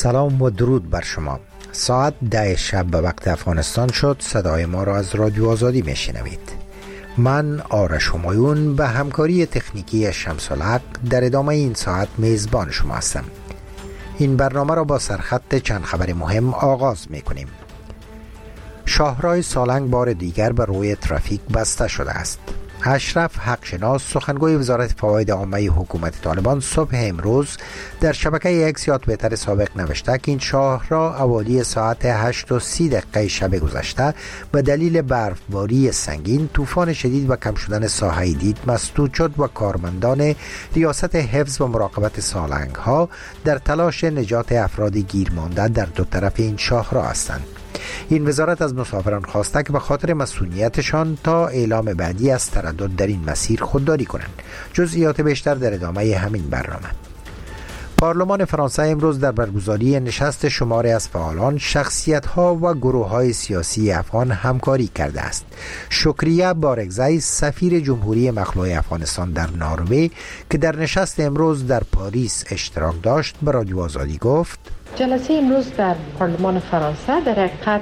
سلام و درود بر شما. ساعت 10 شب به وقت افغانستان شد. صدای ما را از رادیو آزادی میشنوید. من آرش همایون به همکاری تکنیکی شمس الحق در ادامه این ساعت میزبان شما هستم. این برنامه را با سرخط چند خبر مهم آغاز میکنیم. شاهراه سالنگ بار دیگر به روی ترافیک بسته شده است. اشرف حقشناس سخنگوی وزارت فواید عامه حکومت طالبان صبح امروز در شبکه اکس یا توییتر سابق نوشته که این شاهراه اوالی ساعت 8:30 شب گذشته به دلیل برفباری سنگین، طوفان شدید و کم شدن ساحه دید مسدود شد و کارمندان ریاست حفظ و مراقبت سالنگ ها در تلاش نجات افراد گیر مانده در دو طرف این شاهراه هستند. این وزارت از مسافران خواسته که به خاطر مسئولیتشان تا اعلام بعدی از تردد در این مسیر خودداری کنند. جزئیات بیشتر در ادامه همین برنامه. پارلمان فرانسه امروز در برگزاری نشست شماری از فعالان، شخصیت‌ها و گروه‌های سیاسی افغان همکاری کرده است. شکریه بارگزی سفیر جمهوری مخلوع افغانستان در نروژ که در نشست امروز در پاریس اشتراک داشت به رادیو آزادی گفت: جلسه امروز در پارلمان فرانسه در حقیقت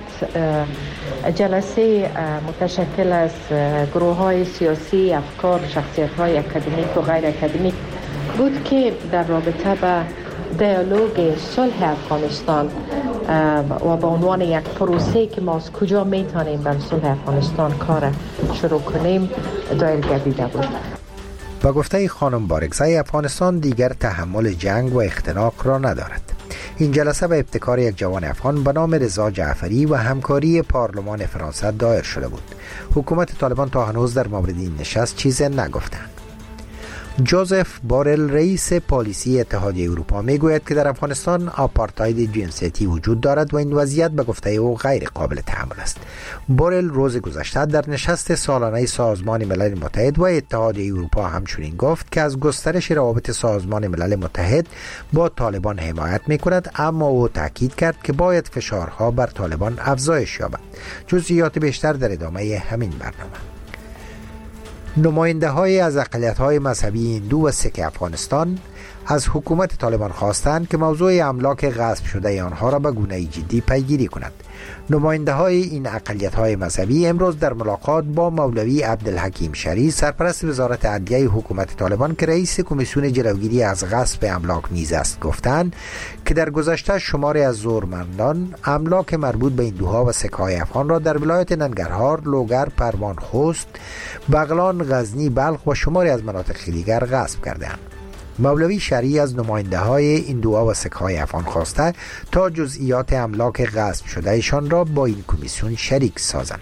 جلسه متشکل از گروه‌های سیاسی، افکار، شخصیت‌های اکادمیک و غیر اکادمیک بود که در رابطه به دیالوگ صلح افغانستان و به عنوان یک پروسه که ما از کجا میتونیم بر صلح افغانستان کار شروع کنیم دایر گردیده بود. با گفته خانم بارگزی، افغانستان دیگر تحمل جنگ و اختناق را ندارد. این جلسه به ابتکار یک جوان افغان به نام رضا جعفری و همکاری پارلمان فرانسه دایر شده بود. حکومت طالبان تا هنوز در مورد این نشست چیزی نگفتند. جوزف بورل رئیس پالیسی اتحادیه اروپا میگوید که در افغانستان آپارتاید جنسیتی وجود دارد و این وضعیت به گفته او غیر قابل تحمل است. بورل روز گذشته در نشست سالانه سازمان ملل متحد و اتحادیه اروپا همچنین گفت که از گسترش روابط سازمان ملل متحد با طالبان حمایت میکند، اما او تاکید کرد که باید فشارها بر طالبان افزایش یابد. جزئیات بیشتر در ادامه همین برنامه. نماینده های از اقلیت‌های مذهبی هندو و سیک افغانستان از حکومت طالبان خواستند که موضوع املاک غصب شده آنها را به گونه جدی پیگیری کند. نماینده های این اقلیت‌های مذهبی امروز در ملاقات با مولوی عبدالحکیم شری، سرپرست وزارت عدلیه حکومت طالبان که رئیس کمیسیون جلوگیری از غصب املاک نیز است، گفتند که در گذشته شماری از زورمندان املاک مربوط به هندوها و سیک‌های افغان را در ولایت ننگرهار، لوگر، پروان، خوست، بغلان، غزنی، بلخ و شماری از مناطق دیگر غصب کردند. مولوی شریع از نماینده های هندوها و سیک‌های افغان خواسته تا جزئیات املاک غصب شده ایشان را با این کمیسیون شریک سازند.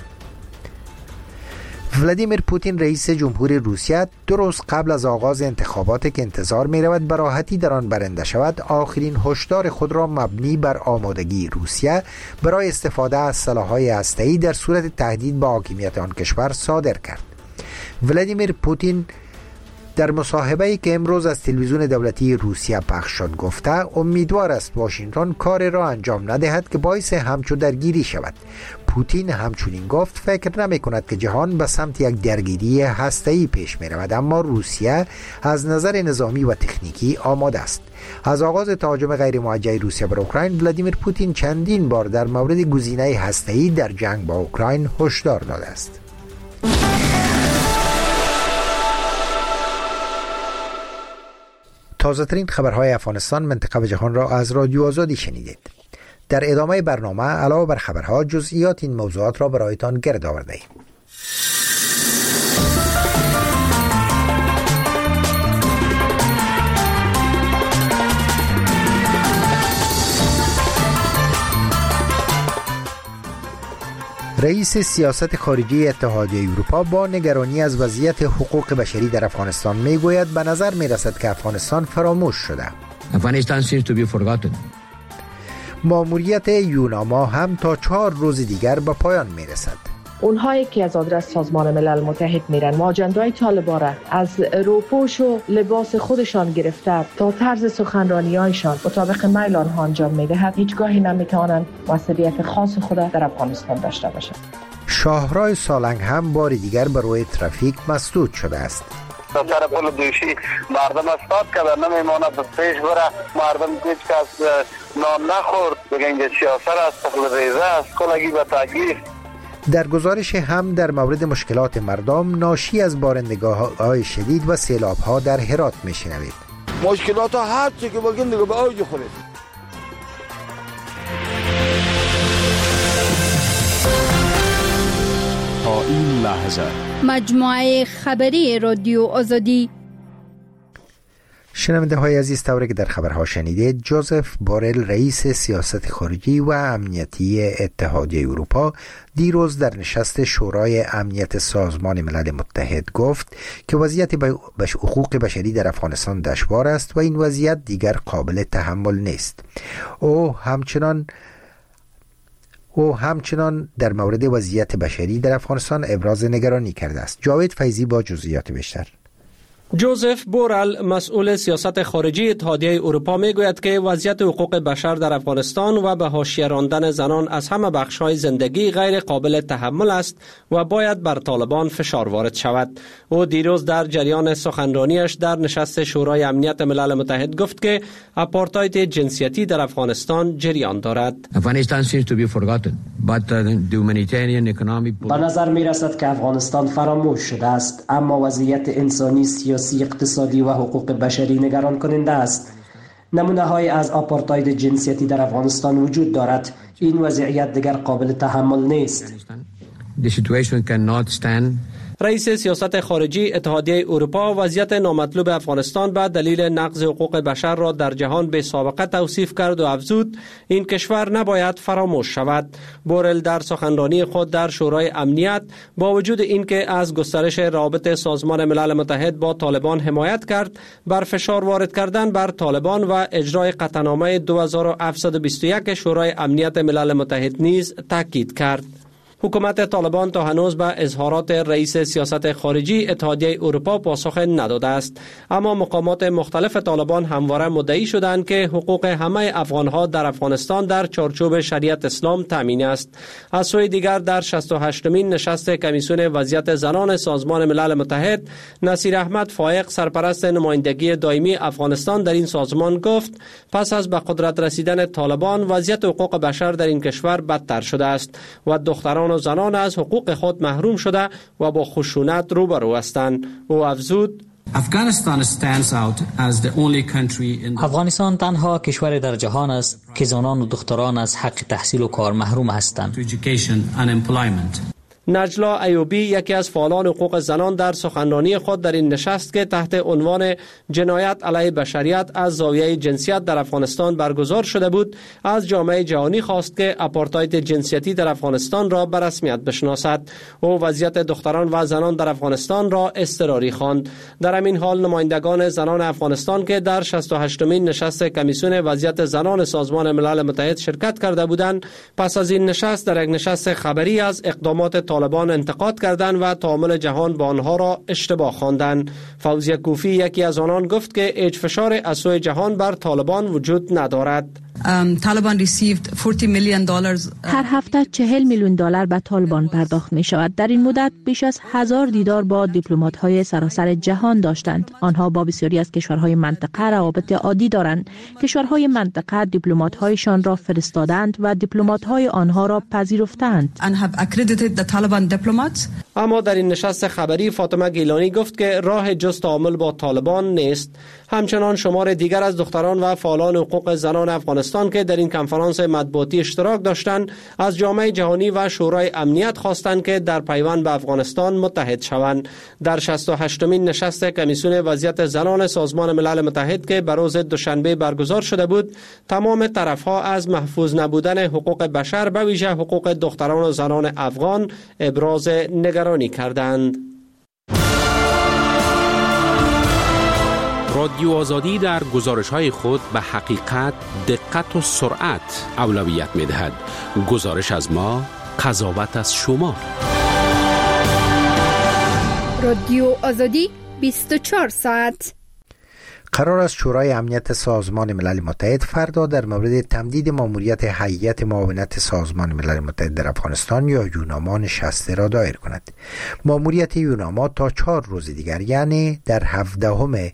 ولادیمیر پوتین رئیس جمهور روسیه 2 روز قبل از آغاز انتخابات که انتظار می رود به راحتی در آن برنده شود، آخرین هشدار خود را مبنی بر آمادگی روسیه برای استفاده از سلاح‌های هسته‌ای در صورت تهدید به حاکمیت آن کشور صادر کرد. ولادیمیر پوتین در مصاحبه‌ای که امروز از تلویزیون دولتی روسیه پخش شد گفته امیدوار است واشنگتن کار را انجام ندهد که باعث همچو درگیری شود. پوتین همچنین گفت فکر نمی کند که جهان به سمت یک درگیری هسته‌ای پیش می رود، اما روسیه از نظر نظامی و تکنیکی آماده است. از آغاز تهاجم غیر موجه روسیه بر اوکراین، ولادیمیر پوتین چندین بار در مورد گزینه هسته‌ای در جنگ با اوکراین هشدار داده است. تازه ترین خبرهای افغانستان، منطقه و جهان را از رادیو آزادی شنیدید. در ادامه برنامه علاوه بر خبرها جزئیات این موضوعات را برایتان گرد آورده ایم. رئیس سیاست خارجی اتحادیه اروپا با نگرانی از وضعیت حقوق بشری در افغانستان میگوید به نظر میرسد که افغانستان فراموش شده. Afghanistan seems to be forgotten. ماموریت یوناما هم تا 4 روز دیگر به پایان میرسد. اونهایی که از آدرس سازمان ملل متحد میرن و آجندای طالبان را از روپوش و لباس خودشان گرفته تا طرز سخنرانی‌هایشان مطابق میل آنها انجام میدهد، هیچگاهی نمیتوانند موثریت خاص خود در افغانستان داشته باشند. شاهراه سالنگ هم بار دیگر بر روی ترافیک مسدود شده است. تا سر پل دوشی مردم استاد کردن نمیماند پیش بره. مردم هیچ کس نان نخورد، بگه اینجا سیاست است، تخل ریزه است، کلگی به تغییر. در گزارش هم در مورد مشکلات مردم ناشی از بارندگی‌های شدید و سیلاب‌ها در هرات می‌شنوید. مشکلات ها هر چی که بگین دیگه به اوج خورید. تا این لحظه مجموعه خبری رادیو آزادی. شنونده های عزیز، طوری که در خبرها شنیدید، جوزف بورل رئیس سیاست خارجی و امنیتی اتحادیه اروپا دیروز در نشست شورای امنیت سازمان ملل متحد گفت که وضعیت حقوق بشری در افغانستان دشوار است و این وضعیت دیگر قابل تحمل نیست. او همچنان در مورد وضعیت بشری در افغانستان ابراز نگرانی کرده است. جاوید فیضی با جزئیات بیشتر. جوزف بورل مسئول سیاست خارجی اتحادیه اروپا میگوید که وضعیت حقوق بشر در افغانستان و به حاشیه راندن زنان از همه بخش‌های زندگی غیر قابل تحمل است و باید بر طالبان فشار وارد شود. او دیروز در جریان سخنرانیش در نشست شورای امنیت ملل متحد گفت که آپارتاید جنسیتی در افغانستان جریان دارد. به نظر می رسد که افغانستان فراموش شده است، اما وضعیت انسانی، سیاسی، اقتصادی و حقوق بشری نگران کننده است. نمونه های از آپارتاید جنسیتی در افغانستان وجود دارد. این وضعیت دیگر قابل تحمل نیست. رئیس سیاست خارجی اتحادیه اروپا وضعیت نامطلوب افغانستان به دلیل نقض حقوق بشر را در جهان بی سابقه توصیف کرد و افزود این کشور نباید فراموش شود. بورل در سخنرانی خود در شورای امنیت با وجود اینکه از گسترش روابط سازمان ملل متحد با طالبان حمایت کرد، بر فشار وارد کردن بر طالبان و اجرای قطعنامه 2721 شورای امنیت ملل متحد نیز تاکید کرد. حکومت طالبان تا هنوز به اظهارات رئیس سیاست خارجی اتحادیه اروپا پاسخ نداده است، اما مقامات مختلف طالبان همواره مدعی شدند که حقوق همه افغانها در افغانستان در چارچوب شریعت اسلام تامین است. از سوی دیگر در 68مین نشست کمیسیون وضعیت زنان سازمان ملل متحد، نصیر احمد فائق سرپرست نمایندگی دائمی افغانستان در این سازمان گفت پس از به قدرت رسیدن طالبان وضعیت حقوق بشر در این کشور بدتر شده است و دختران و زنان از حقوق خود محروم شده و با خشونت روبرو هستند. او افزود افغانستان تنها کشور در جهان است که زنان و دختران از حق تحصیل و کار محروم هستند. نجلا ایوبی یکی از فعالان حقوق زنان در سخنرانی خود در این نشست که تحت عنوان جنایت علیه بشریت از زاویه جنسیت در افغانستان برگزار شده بود، از جامعه جهانی خواست که آپارتاید جنسیتی در افغانستان را به رسمیت بشناسد. او وضعیت دختران و زنان در افغانستان را اضطراری خواند. در همین حال نمایندگان زنان افغانستان که در 68مین نشست کمیسیون وضعیت زنان سازمان ملل متحد شرکت کرده بودند، پس از این نشست در یک نشست خبری از اقدامات طالبان انتقاد کردند و تعامل جهان با آنها را اشتباه خواندند. فوزیه کوفی یکی از آنان گفت که هیچ فشار از سوی جهان بر طالبان وجود ندارد. هر هفته $40 میلیون به طالبان پرداخت می شود. در این مدت بیش از 1000 دیدار با دیپلمات‌های سراسر جهان داشتند. آنها با بسیاری از کشورهای منطقه روابط عادی دارند. کشورهای منطقه دیپلمات‌هایشان را فرستادند و دیپلمات‌های آنها را پذیرفتند. اما در این نشست خبری فاطمه گیلانی گفت که راه جز تعامل با طالبان نیست. همچنان شمار دیگر از دختران و فعالان حقوق زنان افغانستان که در این کنفرانس مطبوعاتی اشتراک داشتند، از جامعه جهانی و شورای امنیت خواستند که در پیوند به افغانستان متحد شوند. در 68مین نشست کمیسیون وضعیت زنان سازمان ملل متحد که بر روز دوشنبه برگزار شده بود، تمام طرفها از محفوظ نبودن حقوق بشر به ویژه حقوق دختران و زنان افغان ابراز نگرانی کردند. رادیو آزادی در گزارش‌های خود به حقیقت، دقت و سرعت اولویت می‌دهد. گزارش از ما، قضاوت از شما. رادیو آزادی 24 ساعت. قرار است شورای امنیت سازمان ملل متحد فردا در مورد تمدید ماموریت هیئت معاونت سازمان ملل متحد در افغانستان یا یوناما نشستی را دایر کند. ماموریت یوناما تا 4 روز دیگر یعنی در 17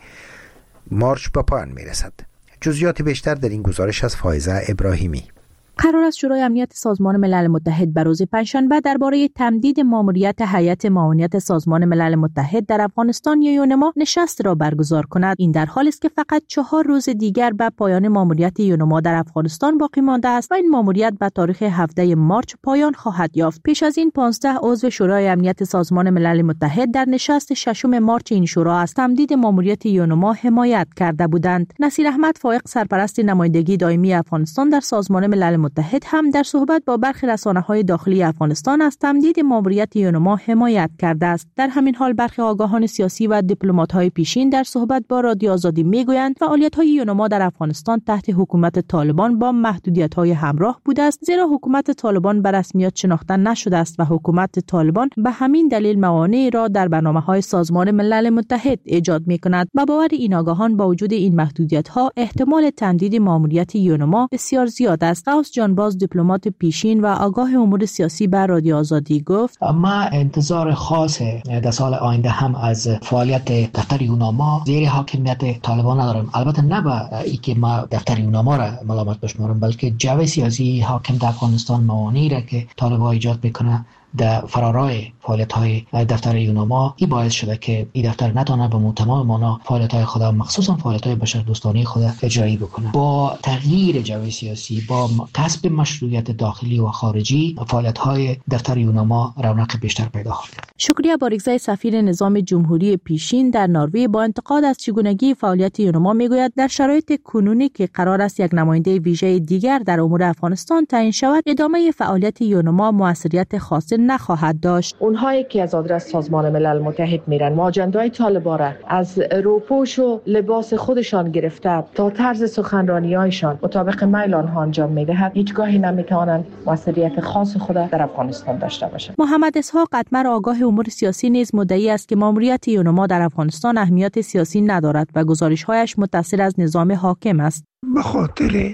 مارچ به پایان میرسد. جزئیات بیشتر در این گزارش از فائزه ابراهیمی. قرار است شورای امنیت سازمان ملل متحد به روز پنجشنبه درباره تمدید ماموریت هیئت معاونت سازمان ملل متحد در افغانستان یا یونما نشست را برگزار کند. این در حالی است که فقط 4 روز دیگر به پایان ماموریت یونما در افغانستان باقی مانده است و این ماموریت به تاریخ 17 مارچ پایان خواهد یافت. پیش از این 15 عضو شورای امنیت سازمان ملل متحد در نشست 6 مارچ این شورا از تمدید ماموریت یونما حمایت کرده بودند. نصیر احمد فائق سرپرست نمایندگی دائمی افغانستان در سازمان ملل متحد هم در صحبت با برخی رسانه‌های داخلی افغانستان از تمدید ماموریت یونما حمایت کرده است. در همین حال برخی آگاهان سیاسی و دیپلمات‌های پیشین در صحبت با رادیو آزادی میگویند فعالیت‌های یونما در افغانستان تحت حکومت طالبان با محدودیت‌های همراه بوده است، زیرا حکومت طالبان به رسمیت شناخته نشده است و حکومت طالبان به همین دلیل موانعی را در برنامه‌های سازمان ملل متحد ایجاد می‌کند. با باور این آگاهان با وجود این محدودیت‌ها احتمال تمدید ماموریت یونما بسیار زیاد است. جانباز دیپلمات پیشین و آگاه امور سیاسی به رادیو آزادی گفت ما انتظار خاص در سال آینده هم از فعالیت دفتر یوناما زیر حاکمیت طالبان ندارم. البته نه به اینکه ما دفتر یوناما را ملامت بشمارم، بلکه جو سیاسی حاکم در افغانستان موانعی را که طالبان ایجاد میکنه در فرارای فعالیت‌های دفتر یوناما این باعث شده که این دفتر نتونه به تمام معنا فعالیت‌های خود مخصوصا فعالیت‌های بشردوستانه خود اجرایی بکنه. با تغییر جو سیاسی، با کسب مشروعیت داخلی و خارجی، فعالیت‌های دفتر یوناما رونق بیشتر پیدا خواهد کرد. شکریه باریکزی سفیر نظام جمهوری پیشین در نروژ با انتقاد از چگونگی فعالیت یوناما میگوید در شرایط کنونی که قرار است یک نماینده ویژه دیگر در امور افغانستان تعیین شود، ادامه فعالیت یوناما موثریت خاصی نخواهد داشت. اونهایی که از آدرس سازمان ملل متحد میرن و آجندای طالبان را از روپوش و لباس خودشان گرفته تا طرز سخنرانی‌هایشان مطابق میل آنها انجام میدهد، هیچگاهی نمیتوانند موثریت خاص خود در افغانستان داشته باشند. محمد اسحاق قطمر آگاه امور سیاسی نیز مدعی است که ماموریت یونما در افغانستان اهمیت سیاسی ندارد و گزارش‌هایش متصل از نظام حاکم است. به خاطر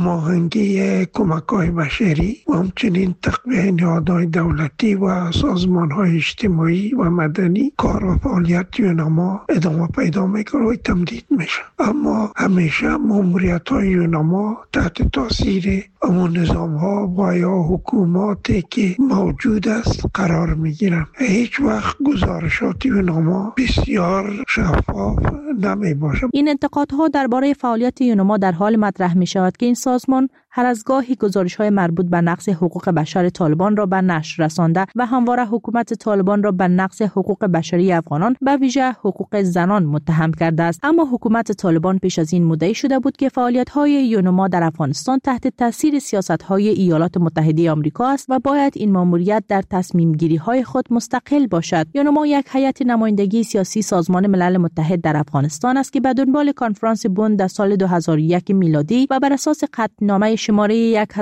هماهنگی کمک‌های بشری و همچنین تقویت نهادهای دولتی و سازمان‌های اجتماعی و مدنی کار و فعالیت یوناما ادامه پیدا می‌کنه و تمدید میشه. اما همیشه ماموریت‌های یوناما تحت تاثیر اون نظام‌ها و یا حکوماتی که موجود است قرار می‌گیرن. هیچ وقت گزارشات یوناما بسیار شفاف نمی‌باشه. این انتقادها درباره فعالیت یوناما در حال مطرح می شود که این سازمان هر از گاهی گزارش‌های مربوط به نقض حقوق بشر طالبان را به نشر رسانده و همواره حکومت طالبان را به نقض حقوق بشری افغانان به ویژه حقوق زنان متهم کرده است. اما حکومت طالبان پیش از این مدعی شده بود که فعالیت‌های یونما در افغانستان تحت تاثیر سیاست‌های ایالات متحده آمریکا است و باید این ماموریت در تصمیم‌گیری‌های خود مستقل باشد. یونما یک هیئت نمایندگی سیاسی سازمان ملل متحد در افغانستان است که به دنبال کنفرانس بن در سال 2001 میلادی و بر اساس قطعنامه شماره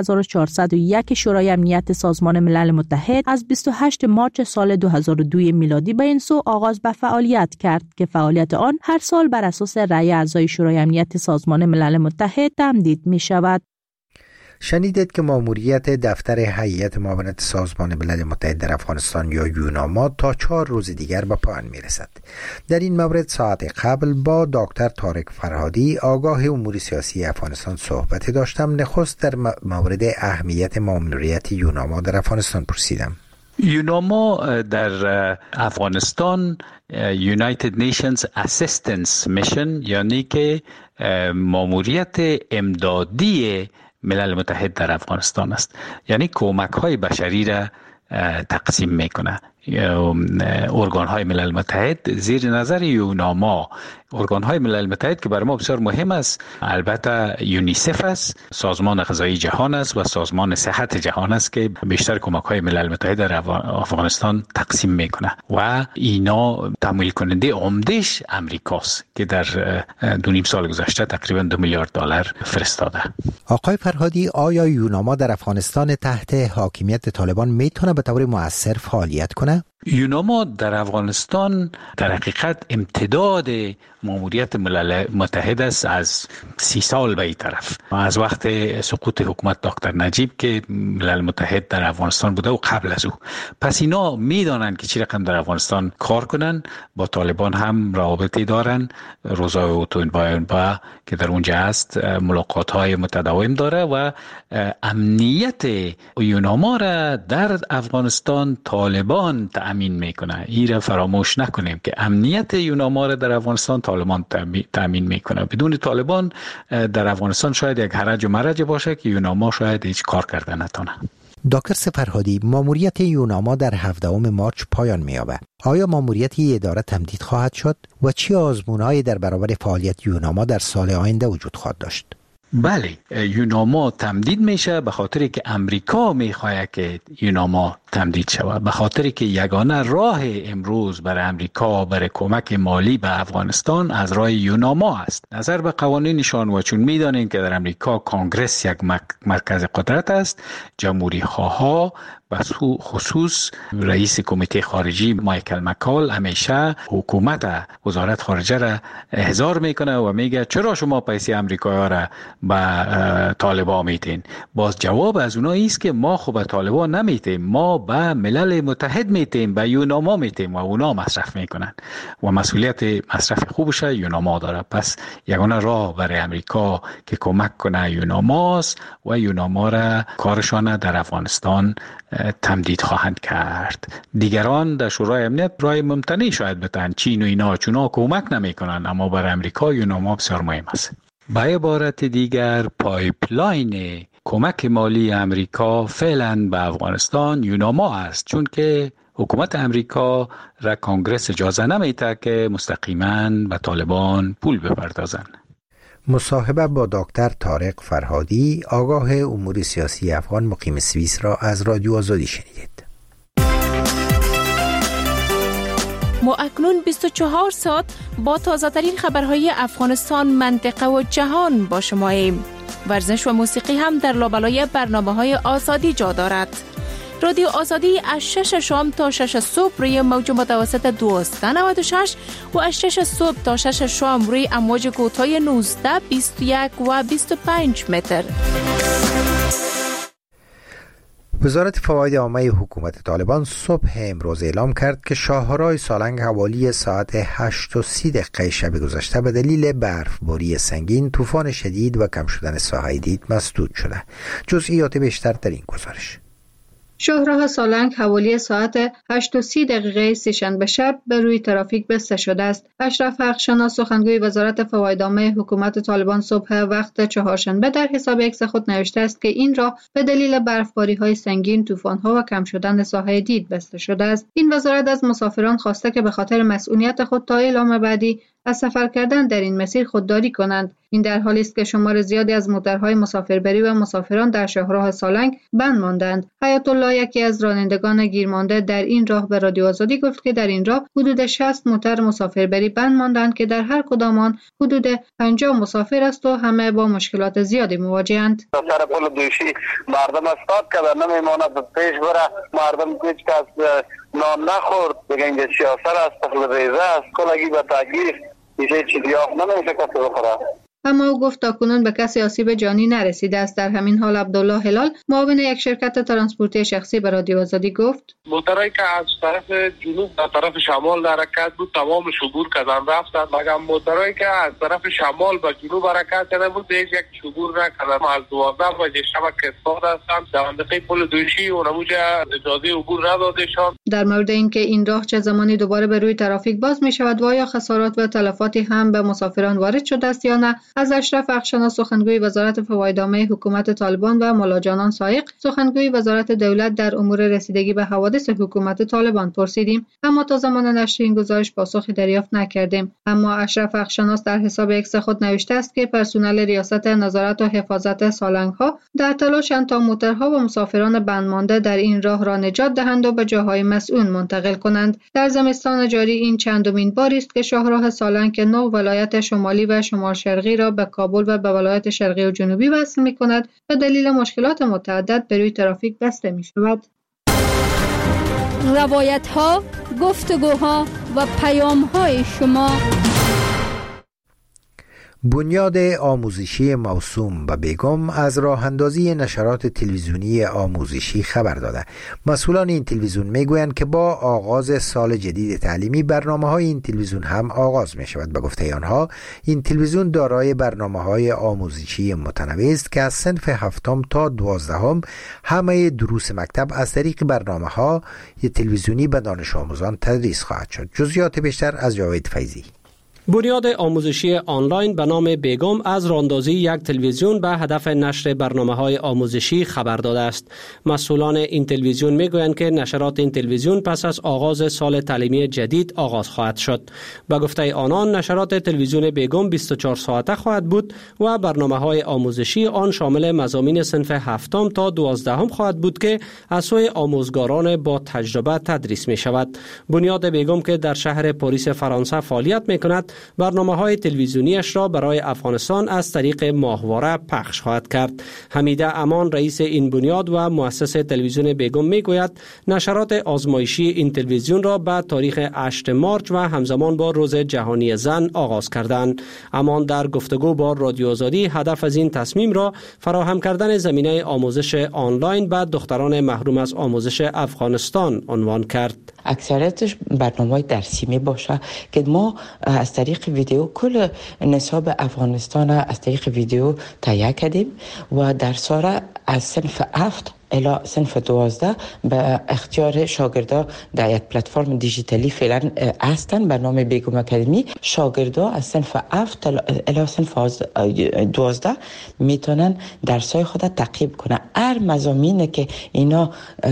1401 شورای امنیت سازمان ملل متحد از 28 مارچ سال 2002 میلادی به این سو آغاز به فعالیت کرد که فعالیت آن هر سال بر اساس رأی اعضای شورای امنیت سازمان ملل متحد تمدید می شود. شنیدید که ماموریت دفتر هیئت معاونت سازمان ملل متحد در افغانستان یا یوناما تا 4 روز دیگر به پایان میرسد. در این مورد ساعت قبل با دکتر طارق فرهادی آگاه امور سیاسی افغانستان صحبت داشتم. نخست در مورد اهمیت ماموریت یوناما در افغانستان پرسیدم. یوناما در افغانستان United Nations Assistance Mission یعنی که ماموریت امدادی ملل متحد در افغانستان است، یعنی کمک های بشری را تقسیم میکنه. ارگان های ملل متحد زیر نظر یوناما، ارگان های ملل متحد که برای ما بسیار مهم است البته یونیسف است، سازمان غذایی جهان است و سازمان صحت جهان است که بیشتر کمک های ملل متحد در افغانستان تقسیم میکنه و اینا تمویل کننده عمدش امریکاست که در 2.5 سال گذشته تقریبا $2 میلیارد فرستاده. آقای فرهادی، آیا یوناما در افغانستان تحت حاکمیت طالبان میتونه به طور مؤثر فعالیت کنه؟ یوناما در افغانستان در حقیقت امتداد ماموریت ملل متحد است از 30 سال به این طرف، از وقت سقوط حکومت دکتر نجیب که ملل متحد در افغانستان بوده و قبل از او. پس اینا میدانند که چی رقم در افغانستان کار کنن. با طالبان هم روابطی دارن. روزای اوتونبا که در اونجا است ملاقات های متداوم داره و امنیت یوناما را در افغانستان طالبان تأمین میکنه. این را فراموش نکنیم که امنیت یوناما را در افغانستان طالبان تأمین میکنه. بدون طالبان در افغانستان شاید یک هرج و مرج باشه که یوناما شاید هیچ کار کرده نتونه. دکتر سپرهادی، ماموریت یوناما در 17 مارچ پایان می‌یابد. آیا ماموریت این اداره تمدید خواهد شد و چه آزمون‌هایی در برابر فعالیت یوناما در سال آینده وجود خواهد داشت؟ بله، یوناما تمدید میشه به خاطری که امریکا میخواد که یوناما تمدید شود، به خاطری که یگانه راه امروز برای امریکا برای کمک مالی به افغانستان از راه یوناما است. نظر به قوانینشان و چون میدانیم که در امریکا کانگرس یک مرکز قدرت است، جمهوری خواها خصوص رئیس کمیته خارجی مایکل مکال همیشه حکومت وزارت خارجه را احضار میکنه و میگه چرا شما پیسه امریکایی را به طالبان میتین؟ باز جواب از اونها است که ما خب به طالبان نمیتیم، ما به ملل متحد میتیم، به یوناما میتیم و اونا مصرف میکنن و مسئولیت مصرف خوبش یوناما داره. پس یگانه راه برای امریکا که کمک کنه یوناماست و یوناما را کارشان در افغانستان تمدید خواهند کرد. دیگران در شورای امنیت رای ممتنع شاید بتن، چین و اینا چونا کمک نمیکنن، اما برای امریکا یوناما بسیار مهم است. به عبارت دیگر پایپلاین کمک مالی امریکا فعلا به افغانستان یوناما است، چون که حکومت امریکا را کانگرس اجازه نمیده که مستقیما به طالبان پول بپردازند. مصاحبه با دکتر طارق فرهادی، آگاه امور سیاسی افغان مقیم سوئیس را از رادیو آزادی شنیدید. ما اکنون 24 ساعت با تازه‌ترین خبرهای افغانستان، منطقه و جهان با شماییم. ورزش و موسیقی هم در لابلای برنامه‌های آزادی جا دارد. رادیو آزادی از 6 شام تا 6 صبح روی موج متوسط 1296 و از 6 صبح تا 6 شام روی امواج کوتاه 19، 21 و 25 متر. وزارت فواید عامه حکومت طالبان صبح امروز اعلام کرد که شاهراه سالنگ حوالی ساعت 8:30 شب گذشته به دلیل برفباری سنگین، طوفان شدید و کم شدن ساحه دید مسدود شده. جزئیات بیشتر در این گزارش. شاهراه سالنگ حوالی ساعت 8:30 سه‌شنبه شب به روی ترافیک بسته شده است. اشرف حقشناس سخنگوی وزارت فواید عامه حکومت طالبان صبح وقت چهارشنبه در حساب ایکس خود نوشته است که این راه به دلیل برفباری‌های سنگین، طوفان‌ها و کم شدن ساحه دید بسته شده است. این وزارت از مسافران خواسته که به خاطر مسئولیت خود تا اعلام بعدی از سفر کردن در این مسیر خودداری کنند. این در حالی است که شمار زیادی از موتورهای مسافربری و مسافران در شاهراه سالنگ بند ماندند. حیات الله، یکی از رانندگان گیرمانده در این راه، به رادیو آزادی گفت که در این راه حدود 60 موتور مسافربری بند ماندند که در هر کدام آن حدود 50 مسافر است و همه با مشکلات زیادی مواجه‌اند. سر پل دوشی مردم استاد که نمیماند پیش بره، مردم هیچ کس نان نخورد، دیگه اینجا سیاست است، تخل ریزه است، کلگی به تغییر میشه چیزی ها نمیشه کسی بخوره. اما او گفت تاکنون به کسی آسیب جانی نرسیده است. در همین حال عبدالله هلال، معاون یک شرکت ترانسپورتی شخصی، به رادیو آزادی گفت موتورایی که از طرف جنوب در طرف شمال در حرکت بود تمام شبور کردن رفتن، مگر موتورایی که از طرف شمال به جنوب حرکت کرده بود هیچ یک شبور نکردن. از 12 بجه شب که استاد هستند در منطقه پل دوشی و نموجه اجازه عبور ندادشان. در مورد اینکه این راه چه زمانی دوباره به روی ترافیک باز می شود و آیا خسارات و تلفاتی هم به مسافران وارد شده است یا نه، از اشرف حقشناس سخنگوی وزارت فواید عامه حکومت طالبان و مولا جانان سایق، سخنگوی وزارت دولت در امور رسیدگی به حوادث حکومت طالبان پرسیدیم، اما تا زمان نشر این گزارش پاسخی دریافت نکردیم. اما اشرف حقشناس در حساب ایکس خود نوشته است که پرسنل ریاست نظارت و حفاظت سالنگ‌ها در تلاشند تا موتورها و مسافران بند مانده در این راه را نجات دهند و به جاهای مسئول منتقل کنند. در زمستان جاری این چندمین باری است که شاهراه سالنگ که 9 ولایت شمالی و شمال شرقی را به کابل و به ولایت شرقی و جنوبی وصل می‌کند، به دلیل مشکلات متعدد به روی ترافیک بسته می‌شود. روایت‌ها، گفتگوها و پیام‌های شما بنیاد آموزشی موسوم به بیگم از راه اندازی نشرات تلویزیونی آموزشی خبر داده. مسئولان این تلویزیون میگویند که با آغاز سال جدید تعلیمی برنامه‌های این تلویزیون هم آغاز می شود. به گفته آنها این تلویزیون دارای برنامه‌های آموزشی متنوع است که از صنف 7 تا 12 همه دروس مکتب از طریق برنامه‌های تلویزیونی به دانش آموزان تدریس خواهد شد. جزئیات بیشتر از جاوید فیضی. بنیاد آموزشی آنلاین به نام بیگم از راهاندازی یک تلویزیون به هدف نشر برنامه‌های آموزشی خبر داده است. مسئولان این تلویزیون میگویند که نشرات این تلویزیون پس از آغاز سال تعلیمی جدید آغاز خواهد شد. به گفته آنان نشرات تلویزیون بیگم 24 ساعته خواهد بود و برنامه‌های آموزشی آن شامل مضامین صنف 7 تا 12 خواهد بود که از سوی آموزگاران با تجربه تدریس می شود. بنیاد بیگم که در شهر پاریس فرانسه فعالیت می‌کند برنامه‌های تلویزیونیش را برای افغانستان از طریق ماهواره پخش خواهد کرد. حمیده امان رئیس این بنیاد و مؤسس تلویزیون بیگم میگوید نشرات آزمایشی این تلویزیون را به تاریخ 8 مارچ و همزمان با روز جهانی زن آغاز کردند. امان در گفتگو با رادیو آزادی هدف از این تصمیم را فراهم کردن زمینه آموزش آنلاین به دختران محروم از آموزش افغانستان عنوان کرد. اکثریتش برنامه‌های درسی می باشه که ما از طریق ویدیو کل نصاب افغانستان از طریق ویدیو تهیه کردیم و درس‌ها را از صنف 7 الی صنف 12 به اختیار شاگردا در یک پلتفرم دیجیتالی فعلا هستن به نام بیگم اکادمی. شاگردا از صنف 7 الی صنف 12 میتونن درسای خود تعقیب کنن. هر مضامینی که اینا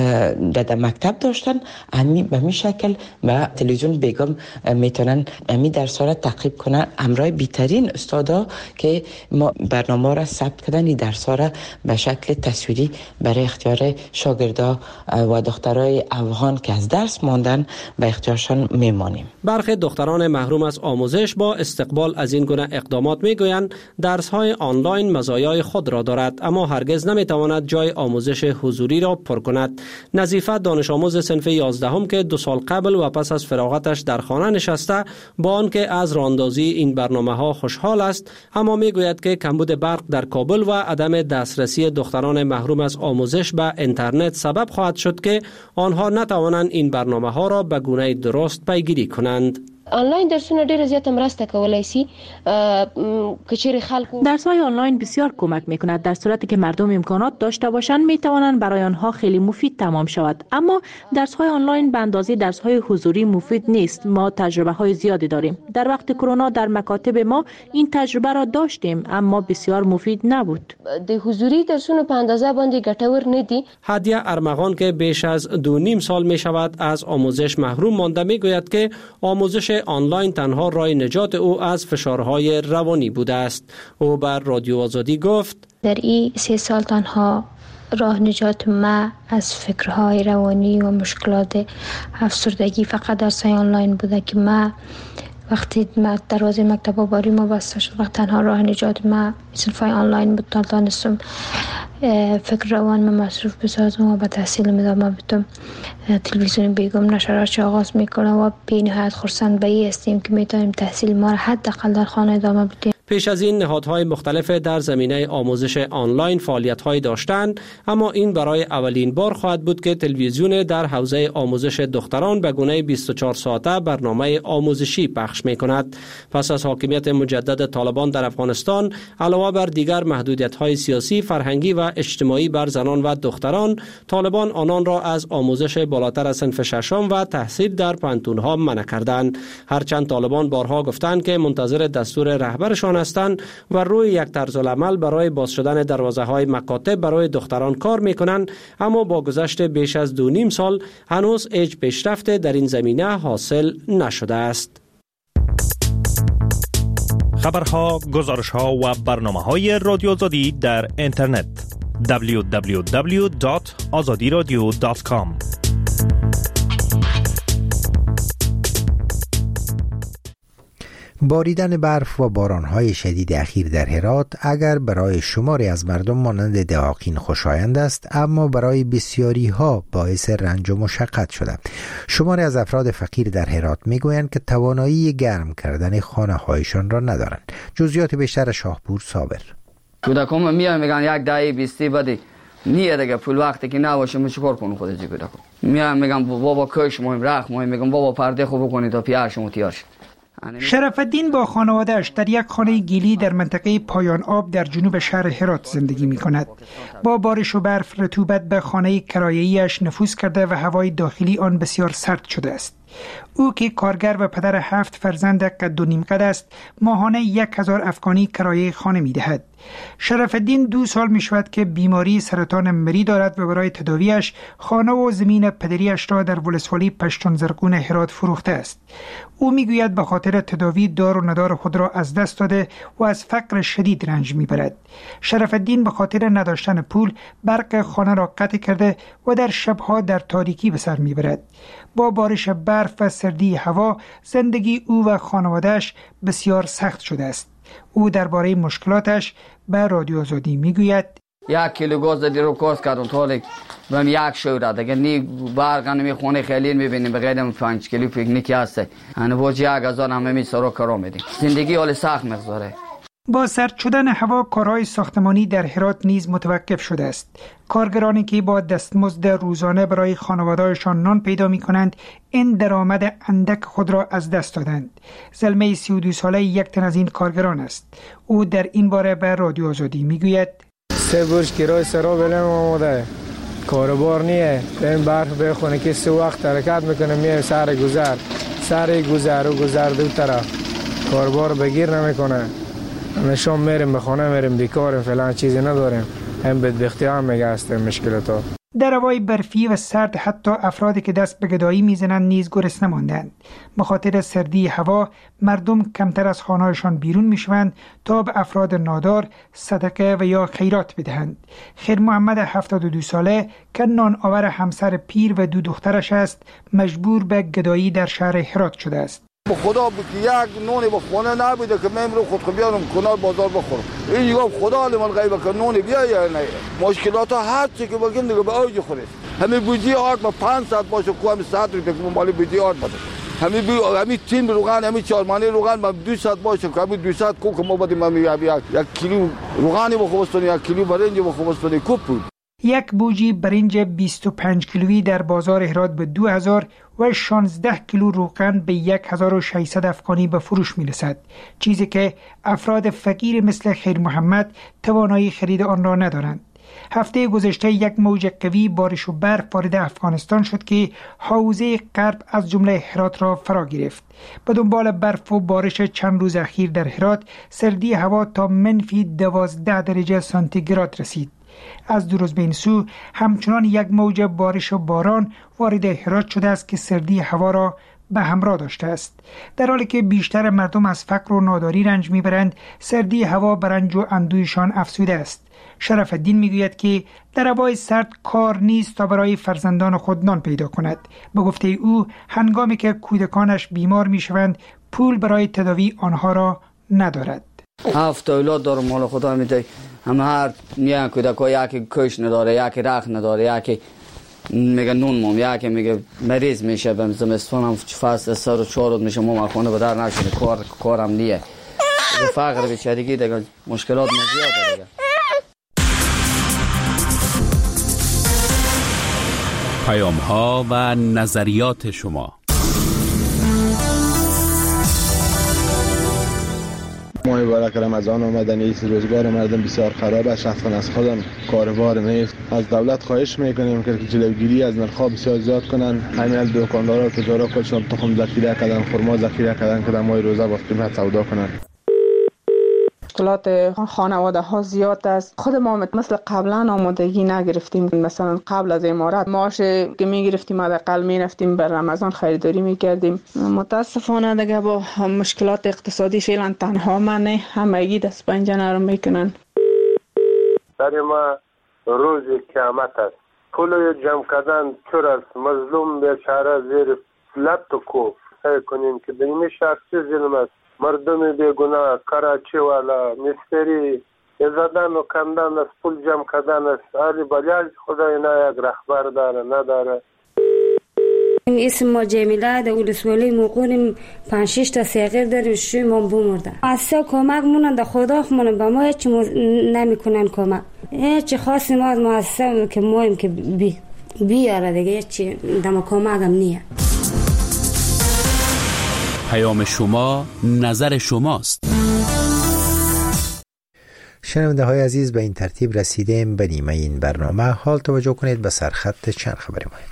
در مکتب داشتن به می شکل به تلویزیون بیگم میتونن امی درس‌ها را تعقیب کنن. همراه بهترین استادا که ما برنامه را ثبت کردن این درس‌ها را به شکل تصویری برای اختیار شاگردا و دخترای افغان که از درس ماندن به اختیارشان میمانیم. برخی دختران محروم از آموزش با استقبال از این گونه اقدامات میگویند درس‌های آنلاین مزایای خود را دارد اما هرگز نمیتواند جای آموزش حضوری را پر کند. نظیفه دانش آموز صنف 11 که 2 سال قبل و پس از فراغتش در خانه نشسته با آنکه از راهاندازی این برنامه‌ها خوشحال است اما میگوید که کمبود برق در کابل و عدم دسترسی دختران محروم از آموزش به اینترنت سبب خواهد شد که آنها نتوانند این برنامه‌ها را به گونه درست پیگیری کنند. آنلاین درسونه ډیره زیاته مرسته کولای شي که چیرې خلکو درس‌های آنلاین بسیار کمک می‌کند. در صورتی که مردم امکانات داشته باشند می‌توانند برای آنها خیلی مفید تمام شود. اما درس‌های آنلاین به اندازه درس‌های حضوری مفید نیست. ما تجربه‌های زیادی داریم. در وقت کرونا در مکاتب ما این تجربه را داشتیم اما بسیار مفید نبود. د حضوری درسونه په اندازه باندې ګټور نه دي. هدیه ارمغان که بیش از 2.5 سال می‌شود از آموزش محروم مانده می‌گوید که آموزش آنلاین تنها راه نجات او از فشارهای روانی بوده است. او بر رادیو آزادی گفت در این 3 سال تنها راه نجات ما از فکرهای روانی و مشکلات افسردگی فقط درس‌های آنلاین بوده که ما وقتی دروازه مکتب و باری ما بسته شد و تنها راه نجات ما صنفای آنلاین بود تا دانستم فکر روان ما مصروف بسازم و به تحصیل ادامه بدم. تلویزیون بیگم نشراتش آغاز میکنه و بی نهایت خرسند به این هستیم که میتونیم تحصیل ما را حداقل در خانه ادامه بدیم. پیش از این نهادهای مختلف در زمینه آموزش آنلاین فعالیت‌های داشتند اما این برای اولین بار خواهد بود که تلویزیون در حوزه آموزش دختران به گونه 24 ساعته برنامه آموزشی پخش می‌کند. پس از حاکمیت مجدد طالبان در افغانستان علاوه بر دیگر محدودیت‌های سیاسی، فرهنگی و اجتماعی بر زنان و دختران، طالبان آنان را از آموزش بالاتر از صنف 6 و تحصیل در پانتون‌ها منع کردند. هرچند طالبان بارها گفتند که منتظر دستور رهبرشان هستند و روی یک طرز العمل برای باز شدن دروازه‌های مکاتب برای دختران کار می‌کنند اما با گذشت بیش از 2.5 سال هنوز هیچ پیشرفت در این زمینه حاصل نشده است. خبرها، گزارش‌ها و برنامه‌های رادیو آزادی در اینترنت www.azadiradio.com. باریدن برف و بارانهای شدید اخیر در هرات اگر برای شماری از مردم مانند دهاقین خوشایند است، اما برای بسیاری ها باعث رنج و مشقت شده. شماری از افراد فقیر در هرات میگویند که توانایی گرم کردن خانه هایشان را ندارند. جزئیات بیشتر شاهپور صابر. کودکان میگن یک دهه 20 بدی نیه دیگه پول وقتی که نباشه من چیکار کنم خودت کودکان میگم بابا کش مهم رخ مهم، میگم بابا پرده خوب بکنید تا پیار شما تیار شد. شرف الدین با خانواده‌اش در یک خانه گیلی در منطقه پایان آب در جنوب شهر هرات زندگی می کند. با بارش و برف رطوبت به خانه کرایه‌ایش نفوذ کرده و هوای داخلی آن بسیار سرد شده است. او که کارگر و پدر 7 فرزند قد و نیم قد است، ماهانه 1000 افغانی کرایه خانه می دهد. شرف الدین 2 سال می شود که بیماری سرطان مری دارد و برای تداویش خانه و زمین پدریش را در ولسوالی پشتون زرگون هرات فروخته است. او می گوید به خاطر تداوی دار و ندار خود را از دست داده و از فقر شدید رنج می برد. شرف الدین به خاطر نداشتن پول برق خانه را قطع کرده و در شبها در تاریکی به سر می برد. با بارش برف و سردی هوا زندگی او و خانواده‌اش بسیار سخت شده است. او درباره مشکلاتش به رادیو آزادی میگوید: 1 کیلو گاز رو کاست کردم تالیک بهم 1 شوره دیگه نی برق نمی خونه خیلی میبینیم بغیر 5 کیلو پیکنیکی هسته انا باز 1000 همه می سرا کارا میدیم. زندگی حال سخت مگذاره. با سرد شدن هوا کارهای ساختمانی در هرات نیز متوقف شده است. کارگرانی که با دستمزد روزانه برای خانواده‌شان نان پیدا می‌کنند این درآمد اندک خود را از دست دادند. زلمه 32 ساله یک تن از این کارگران است. او در این باره به رادیو آزادی میگوید: 3 برج کرای سرا بلم آماده، کاروبار نیه، این برف به خونه که 3 وقت حرکت میکنه میه سر گذر و گذر دو طرف کاروبار بگیر نمیکنه. نشون میریم به خانه میریم بیکاریم فلان چیزی نداریم. هم بدبختی هم میگه هستیم مشکلات. در هوای برفی و سرد حتی افرادی که دست به گدایی میزنند نیز گرسنه ماندند. به خاطر سردی هوا مردم کمتر از خانه‌شان بیرون میشوند تا به افراد نادار صدقه و یا خیرات بدهند. خیر محمد 72 ساله که نان آور همسر پیر و 2 دخترش است مجبور به گدایی در شهر هرات شده است. به خدا بود که یک نونی به خونه نبوده که من رو خود بیارم کنار بازار بخورم. این دیگه خدا لیمون غیبه که نونی بیا یا نه. مشکلات ها هر چی که بگیم دیگه به اوج خورید. همین بودی آرد با 500 باشه کو هم 100 روپیه که مالی بودی آرد بده. همین تین روغن همین 4 مانی روغن با 200 باشه که همین 200 کو که ما بدیم همین 1 کیلو روغنی بخوبستونی 1 کیلو برنج بخوبستونی کو بود. یک بوجی برنج 25 کیلویی در بازار هرات به 2000 و 16 کیلو روغن به 1600 افغانی به فروش می رسد، چیزی که افراد فقیر مثل خیر محمد توانایی خرید آن را ندارند. هفته گذشته یک موج قوی بارش و برف وارد افغانستان شد که حوزه غرب از جمله هرات را فرا گرفت. به دنبال برف و بارش چند روز اخیر در هرات سردی هوا تا -12 درجه سانتیگراد رسید. از 2 روز به این سو همچنان یک موج بارش و باران وارد هرات شده است که سردی هوا را به همراه داشته است. در حالی که بیشتر مردم از فقر و ناداری رنج میبرند، سردی هوا بر رنج و اندوهشان افزوده است. شرف الدین میگوید که در هوای سرد کار نیست تا برای فرزندان خود نان پیدا کند. به گفته او هنگامی که کودکانش بیمار میشوند پول برای تداوی آنها را ندارد. 7 اولاد دارم مال خدا میده. هم هر میان کودکا یکی کش نداره، یکی رخ نداره، یکی میگه نون مام، یکی میگه مریض میشه. به زمستون هم فصل سر و 4 روز میشه مام خونه به در نشونه کارم نیه. فقر بیچارگی دیگه مشکلات زیاده دیگه. پیام ها و نظریات شما. ماه مبارک رمضان آمدن، است روزگار مردم بسیار خراب است. شخصا از خودم کاروبار نیست. از دولت خواهش میکنیم که جلوگیری از نرخ‌ها بسیار زیاد کنن. همین از دکاندارا و تجارا خودشون تخم ذخیره کردن، خرما ذخیره کردن که در ماه روزه با قیمت سودا کنن. مشکلات خانواده ها زیاد است. خود ما مثل قبلا آمادگی نگرفتیم. مثلا قبل از امارات معاش که میگرفتیم حداقل میرفتیم بر رمضان خریداری میکردیم. متاسفانه دیگه با مشکلات اقتصادی فعلا تنها من نه، همگی دست پنجه نرم میکنن. در ما روز قیامت است. پول جمع کردن چور است. مظلوم بیچاره زیر لب تو کوف. سعی کنیم که در این شهر چه ظلم است. مردم بیگناه کراچی والا مستری زدن و کندن است، پول جمع کردن است. علی بلیال خدا اینا یک رهبر داره نداره. اسم ما جمیله در ولسوالی موقعیم 5-6 تا صغیر داریم، شوی ما بمرده. اصلا کمک مونن در خدا خمونن به ما هیچ نمیکنن کمک. هیچ خاصی ما از مؤسسه که مایم که بیاره دیگه هیچ دم کمک هم نیه. پیام شما نظر شماست. شنونده های عزیز، به این ترتیب رسیدیم به نیمه این برنامه. حال توجه کنید به سرخط چند خبری مهم.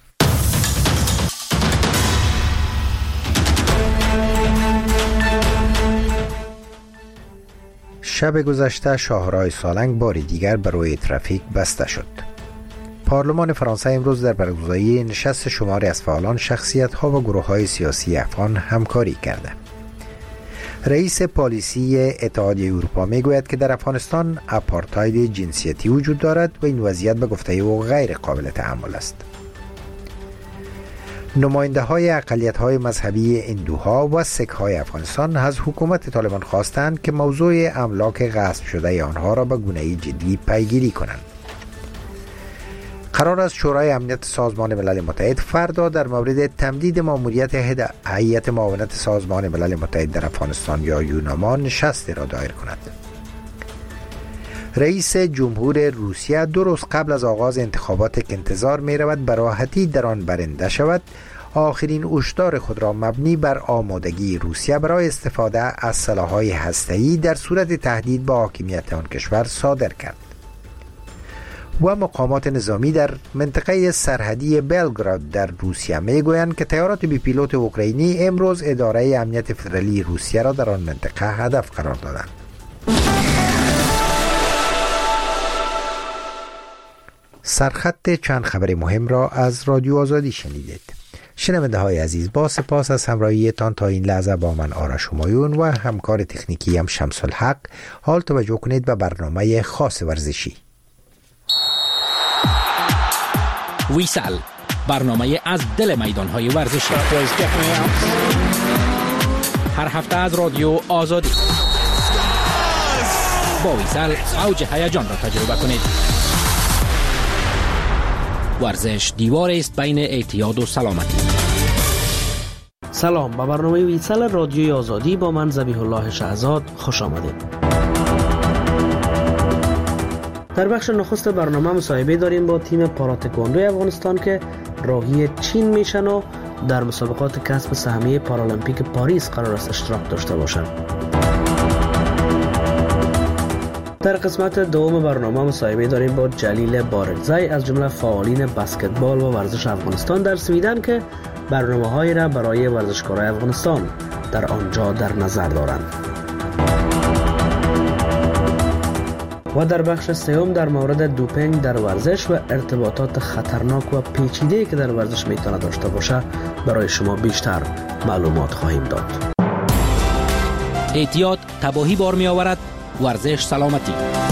شب گذشته شاهراه سالنگ بار دیگر برای ترافیک بسته شد. پارلمان فرانسه امروز در برگزاری نشست شماری از فعالان، شخصیت‌ها و گروه‌های سیاسی افغان همکاری کرده. رئیس پالیسی اتحادیه اروپا میگوید که در افغانستان آپارتاید جنسیتی وجود دارد و این وضعیت به گفته او غیر قابل تحمل است. نماینده های اقلیت های مذهبی هندوها و سیک های افغانستان از حکومت طالبان خواستند که موضوع املاک غصب شده آنها را به گونه جدی پیگیری کنند. قرار است شورای امنیت سازمان ملل متحد فردا در مورد تمدید ماموریت هیئت معاونت سازمان ملل متحد در افغانستان یا یوناما نشستی را دایر کند. رئیس جمهور روسیه 2 روز قبل از آغاز انتخابات که انتظار می رود به راحتی در آن برنده شود، آخرین هشدار خود را مبنی بر آمادگی روسیه برای استفاده از سلاح‌های هسته‌ای در صورت تهدید به حاکمیت آن کشور صادر کرد. و مقامات نظامی در منطقه سرحدی بلگراد در روسیه میگویند که طیارات بی پیلوت اوکراینی امروز اداره امنیت فدرالی روسیه را در آن منطقه هدف قرار دادند. سرخط چند خبر مهم را از رادیو آزادی شنیدید. شنونده های عزیز، با سپاس از همراهیتان تا این لحظه با من آرش همایون و همکار تکنیکی هم شمس الحق. حال توجه کنید به برنامه خاص ورزشی. ویسل، برنامه از دل میدان‌های ورزشی، هر هفته از رادیو آزادی. با ویسل اوج هیجان را تجربه کنید. ورزش دیوار است بین اعتیاد و سلامتی. سلام، به برنامه ویسل رادیوی آزادی با من ذبیح الله شهزاد خوش آمدید. در بخش نخست برنامه مصاحبه داریم با تیم پاراتکواندو افغانستان که راهی چین میشن و در مسابقات کسب سهمیه پارالمپیک پاریس قرار است اشتراک داشته باشند. در قسمت دوم برنامه مصاحبه داریم با جلیل بارگزای از جمله فعالین بسکتبال و ورزش افغانستان در سویدن که برنامه‌هایی را برای ورزشکاران افغانستان در آنجا در نظر دارند. و در بخش سوم در مورد دوپینگ در ورزش و ارتباطات خطرناک و پیچیده‌ای که در ورزش میتونه داشته باشه برای شما بیشتر معلومات خواهیم داد. اعتیاد تباهی بار می آورد، ورزش سلامتی.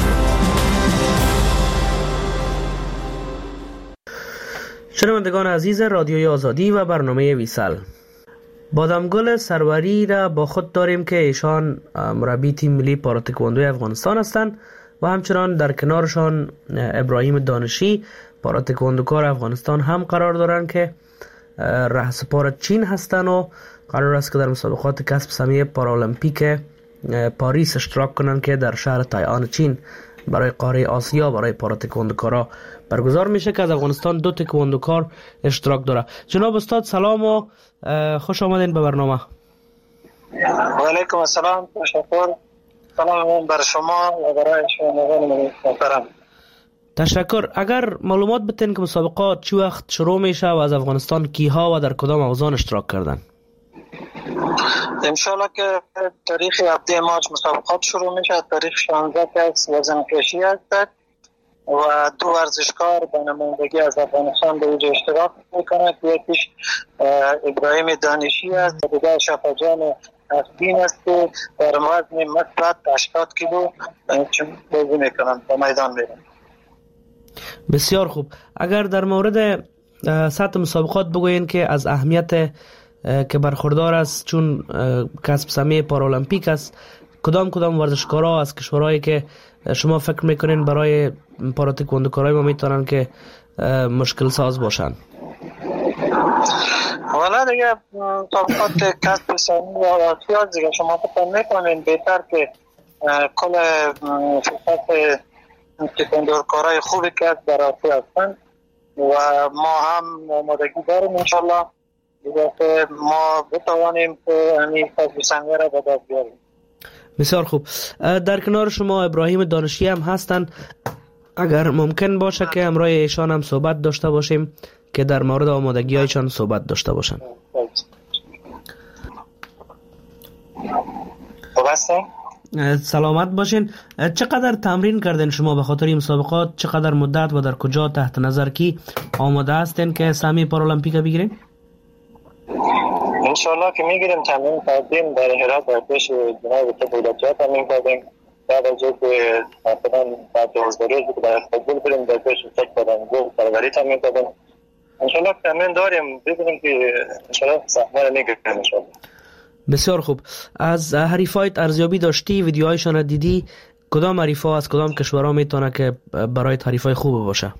شنوندگان عزیز رادیوی آزادی و برنامه ویسل، بادامگل سروری را با خود داریم که ایشان مربی تیم ملی پاراتکواندو افغانستان هستند و همچنان در کنارشان ابراهیم دانشی پاراتکواندوکار افغانستان هم قرار دارند که رهسپار چین هستند و قرار است که در مسابقات کسب سهمیه پارالمپیک پاریس اشتراک کنند که در شهر تایعان چین برای قاره آسیا برای پاراتکواندوکارا برگزار میشه که از افغانستان 2 تکواندوکار اشتراک داره. جناب استاد سلام و خوش آمدین به برنامه. و علیکم السلام، تشکر. سلام بر شما و برای شما محترم. تشکر. اگر معلومات بتین که مسابقات چی وقت شروع میشه و از افغانستان کیها و در کدام اوزان اشتراک کردن؟ انشالله که تاریخ 7 مارس مسابقات شروع میشه. تاریخ 16 که وزن کشی هست و 2 ورزشکار به نمایندگی از افغانستان به اینجا اشتراک میکنند. یکیش ابراهیم دانشی است و دیگر شفاجان افدین است که در وزن مثبت 80 کیلو بازی میکنند و میدان میرن. بسیار خوب. اگر در مورد سطح مسابقات بگوین که از اهمیت که برخوردار است، چون کسب سهمیه پارالمپیک است، کدام ورزشکارها از کشورهایی که شما فکر میکنین برای پاراتکواندوکارای ما میتونن که مشکل ساز باشن؟ والا دیگه طبقات کسب سهمیه آسیا دیگه شما فکر میکنین بهتر که کل فرصت تکواندوکارای خوبی که در آسیا هستن و ما هم آمادگی داریم انشالله دیگه که ما بتوانیم که همین کسب سهمیه را به دست بیاریم. بسیار خوب. در کنار شما ابراهیم دانشی هم هستن، اگر ممکن باشه که همراه ایشان هم صحبت داشته باشیم که در مورد آمادگی هایشان صحبت داشته باشن. سلامت باشین. چقدر تمرین کردین شما به خاطر این مسابقات؟ چقدر مدت و در کجا تحت نظر کی آماده هستین که سهمیه پارالمپیک بگیرین؟ انشالله که میگیریم، تمرین کردیم در هرات در پیش جناب دولت‌ها تمرین کردیم. بعد از اینکه مثلا بعد 12 روز که در استانبول بریم در پیش سرکردن سرگری تمرین کردیم. انشالله تمرین داریم، ببینیم که انشالله سهمیه میگیریم انشالله. بسیار خوب. از حریفایت ارزیابی داشتی، ویدیوهایشان را دیدی؟ کدام حریفا از کدام کشورها میتونه که برای حریفای خوب باشه؟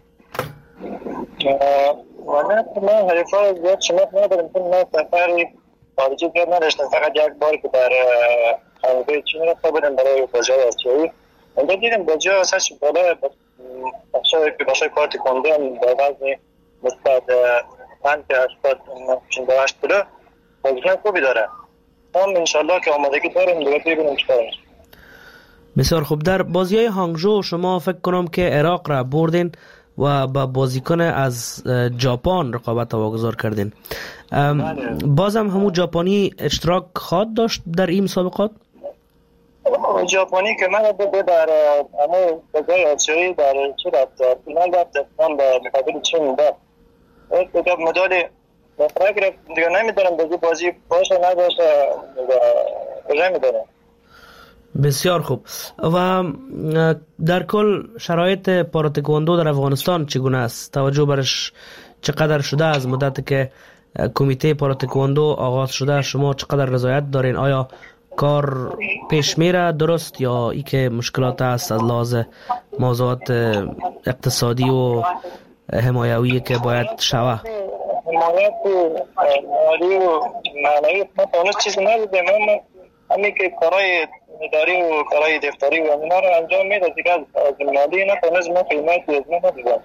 من حریفای زیاد شناخت ندارم، چون من سفری خارجی زیاد نداشتم، فقط یک بار که در خانواده چین رفته بودم برای بازی‌های آسیایی. اونجا دیدم بازی‌ها اساس بالا بخشای کار تکواندو هم در وزن مستعد من که 88 کیلو بازیکن خوبی داره. هم انشالله که آمادگی داریم دیگه ببینیم چیکار میشه. بسیار خوب. در بازی‌های هانگژو شما فکر کنم که عراق را بردین و با بازیکن از ژاپن رقابت واگذار کردین. بازم همون ژاپنی اشتراک خواهد داشت در این مسابقات؟ ژاپنی که من در همون بازی آسیایی در چی رفت فینال رفت من به مقابل چین بود. یک مدال مفرق گرفت دیگه. نمیدونم بازی باشه نباشه دیگه نمیدونم. بسیار خوب. و در کل شرایط پاراتکواندو در افغانستان چگونه است؟ توجه برش چقدر شده از مدت که کمیته پاراتکواندو آغاز شده؟ شما چقدر رضایت دارین؟ آیا کار پیش میره درست یا ای که مشکلات هست از لحاظ موضوعات اقتصادی و حمایوی که باید شوه؟ حمایت مالی و معنوی ما تانست چیزی ندیدیم. همین که کارهای اداری و کارهای دفتری و اینا رو انجام میده دیگه. از مالی نتونست ما قیمتی از ما ندیدیم.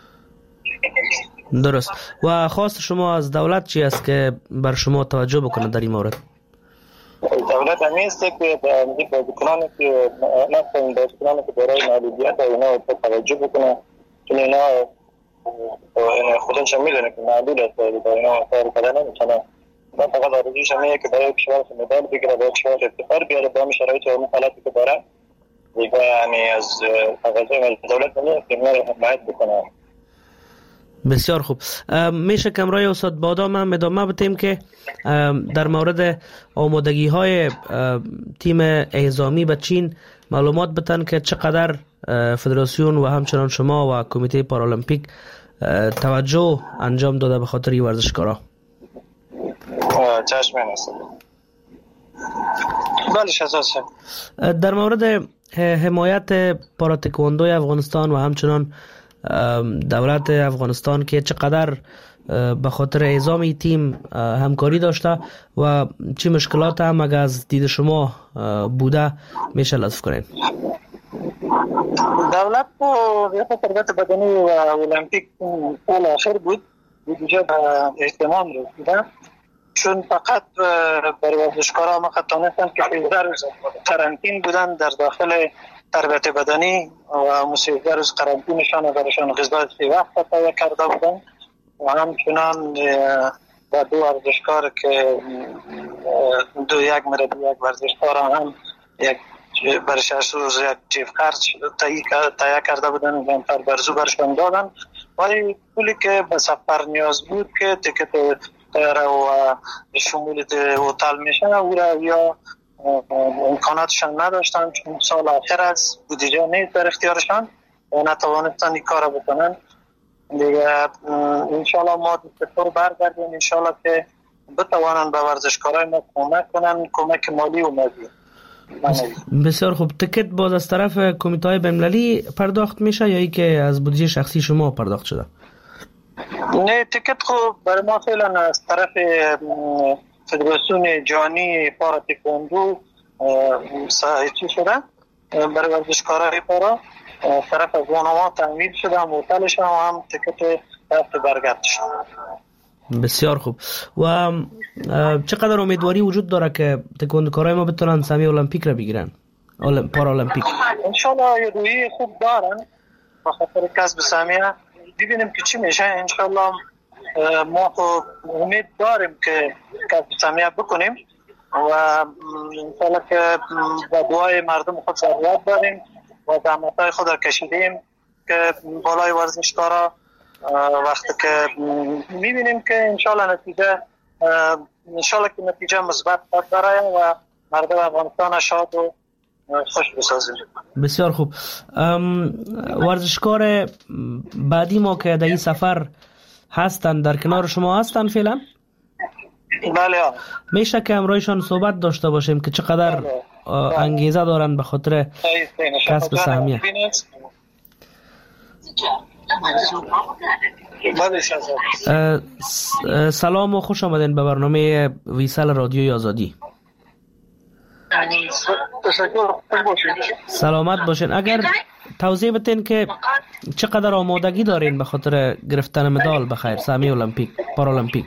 درست. و خواست شما از دولت چی است که بر شما توجه بکنه در این مورد؟ دولت همیسته که بازیکنانی که نفتن بازیکنانی که برای معلولیت و اینا توجه بکنه، چون اینا خودش میدونه که معلول است و اینا کار کردن نمیتونه. من فقط آرزوش همینه که برای کشورش مدال بگیره، برای کشورش افتخار بیاره با همین شرایط و همین حالتی که داره دیگه. همین از تقاضای دولت نمیاد که اینا رو حمایت بکنه. بسیار خوب. میشه کمرای استاد بادام هم ادامه بدیم که در مورد آمادگی های تیم اعزامی به چین معلومات بدن که چقدر فدراسیون و همچنان شما و کمیته پارالمپیک توجه انجام داده به خاطر این ورزشکارا؟ چشم هست. بلش اساسه. در مورد حمایت پاراتکواندوی افغانستان و همچنان دولت افغانستان که چقدر به خاطر اعزام تیم همکاری داشته و چه مشکلات هم اگر از دید شما بوده میشه لطف کنین؟ دولت ریاست تربیت بدنی و المپیک سال آخر بود دیگه احتمام رسیدن، چون فقط برای ورزشکارا ما تونستن که 13 روز قرنطین بودن در داخل تربیت بدنی و 13 روز قرنطینشان برایشان غذا 3 وقت تهیه کرده بودن و همچنان با 2 ورزشکار که یک مربی یک ورزشکار هم یک برای 6 روز یک جیف خرج تهیه کرده بودن و انتر برزو برشان دادن. ولی پولی که به سفر نیاز بود که تکت طیاره و شمول هتل میشه او را یا امکاناتشان نداشتن، چون سال آخر از بودجه نیست در اختیارشان و نتوانستن این کار بکنن دیگه. انشالله ما دستور برگردیم، انشالله که بتوانند به ورزشکارای ما کمک کنند، کمک مالی و مادی. بسیار خوب. تکت باز از طرف کمیته بین‌المللی پرداخت میشه یا ای که از بودجه شخصی شما پرداخت شده؟ نه، تکت خب برای ما فعلا از طرف فدراسیون جهانی پارا تکواندو چی شده برای ورزشکارای پارا طرف از وانوا تامین شده، هتلش هم تکت رفت برگشت شده. بسیار خوب. و چقدر امیدواری وجود داره که تکواندوکارای ما بتونن سهمیه المپیک را بگیرن، پارالمپیک؟ انشالله یه روحیه خوب دارن به خاطر کسب سهمیه. ببینیم که چی میشه. انشالله ما امید داریم که کسب سهمیه بکنیم و انشالله که با دعای مردم خود ضرورت داریم و زحمت‌های خود را کشیدیم که بالای ورزشکارا وقتی که میبینیم که انشالله که نتیجه مثبت داره و مردم افغانستان شاد و خوش بسازیم. بسیار خوب. ورزشکار بعدی ما که در این سفر هستن در کنار شما هستن فعلا؟ بله. میشه که امروزشان صحبت داشته باشیم که چقدر انگیزه دارن به خاطر کسب سهمیه؟ سلام و خوش آمدین به برنامه ویسال رادیوی آزادی. سلامت باشین. اگر توضیح بدین که چقدر آمادگی دارین به خاطر گرفتن مدال بخیر سهمیه المپیک پارالمپیک؟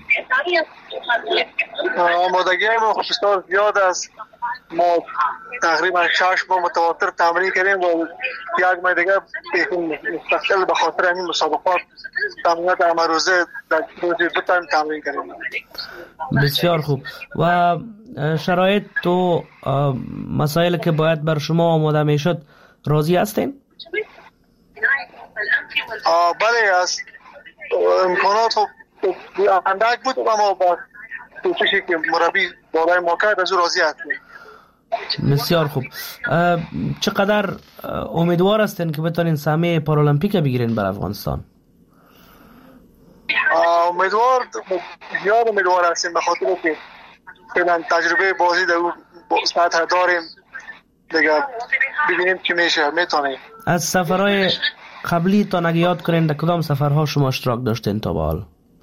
آمادگی ما بسیار زیاد است. ما تقریبا 6 ماه متواتر تمرین کردیم و یک ماه دیگه مستقل به خاطر این مسابقات تمرینات روزه در روز 2 تایم تمرین کردیم. بسیار خوب. و شرایط تو مسائل که باید بر شما آماده میشد راضی هستین؟ بله است. امکانات اندک بود اما با کوششی که مربی بالای ما کرد از او راضی هستیم. بسیار خوب. چقدر امیدوار هستین که بتونین سهمیه پارالمپیک بگیرین بر افغانستان؟ زیاد امیدوار هستیم به خاطر که فعلا تجربه بازی در اون سطح داریم دیگه. ببینیم چی میشه. میتونیم از سفرهای قبلی تا نگه یاد کنین در کدام سفرها شما اشتراک داشتین تا به حال؟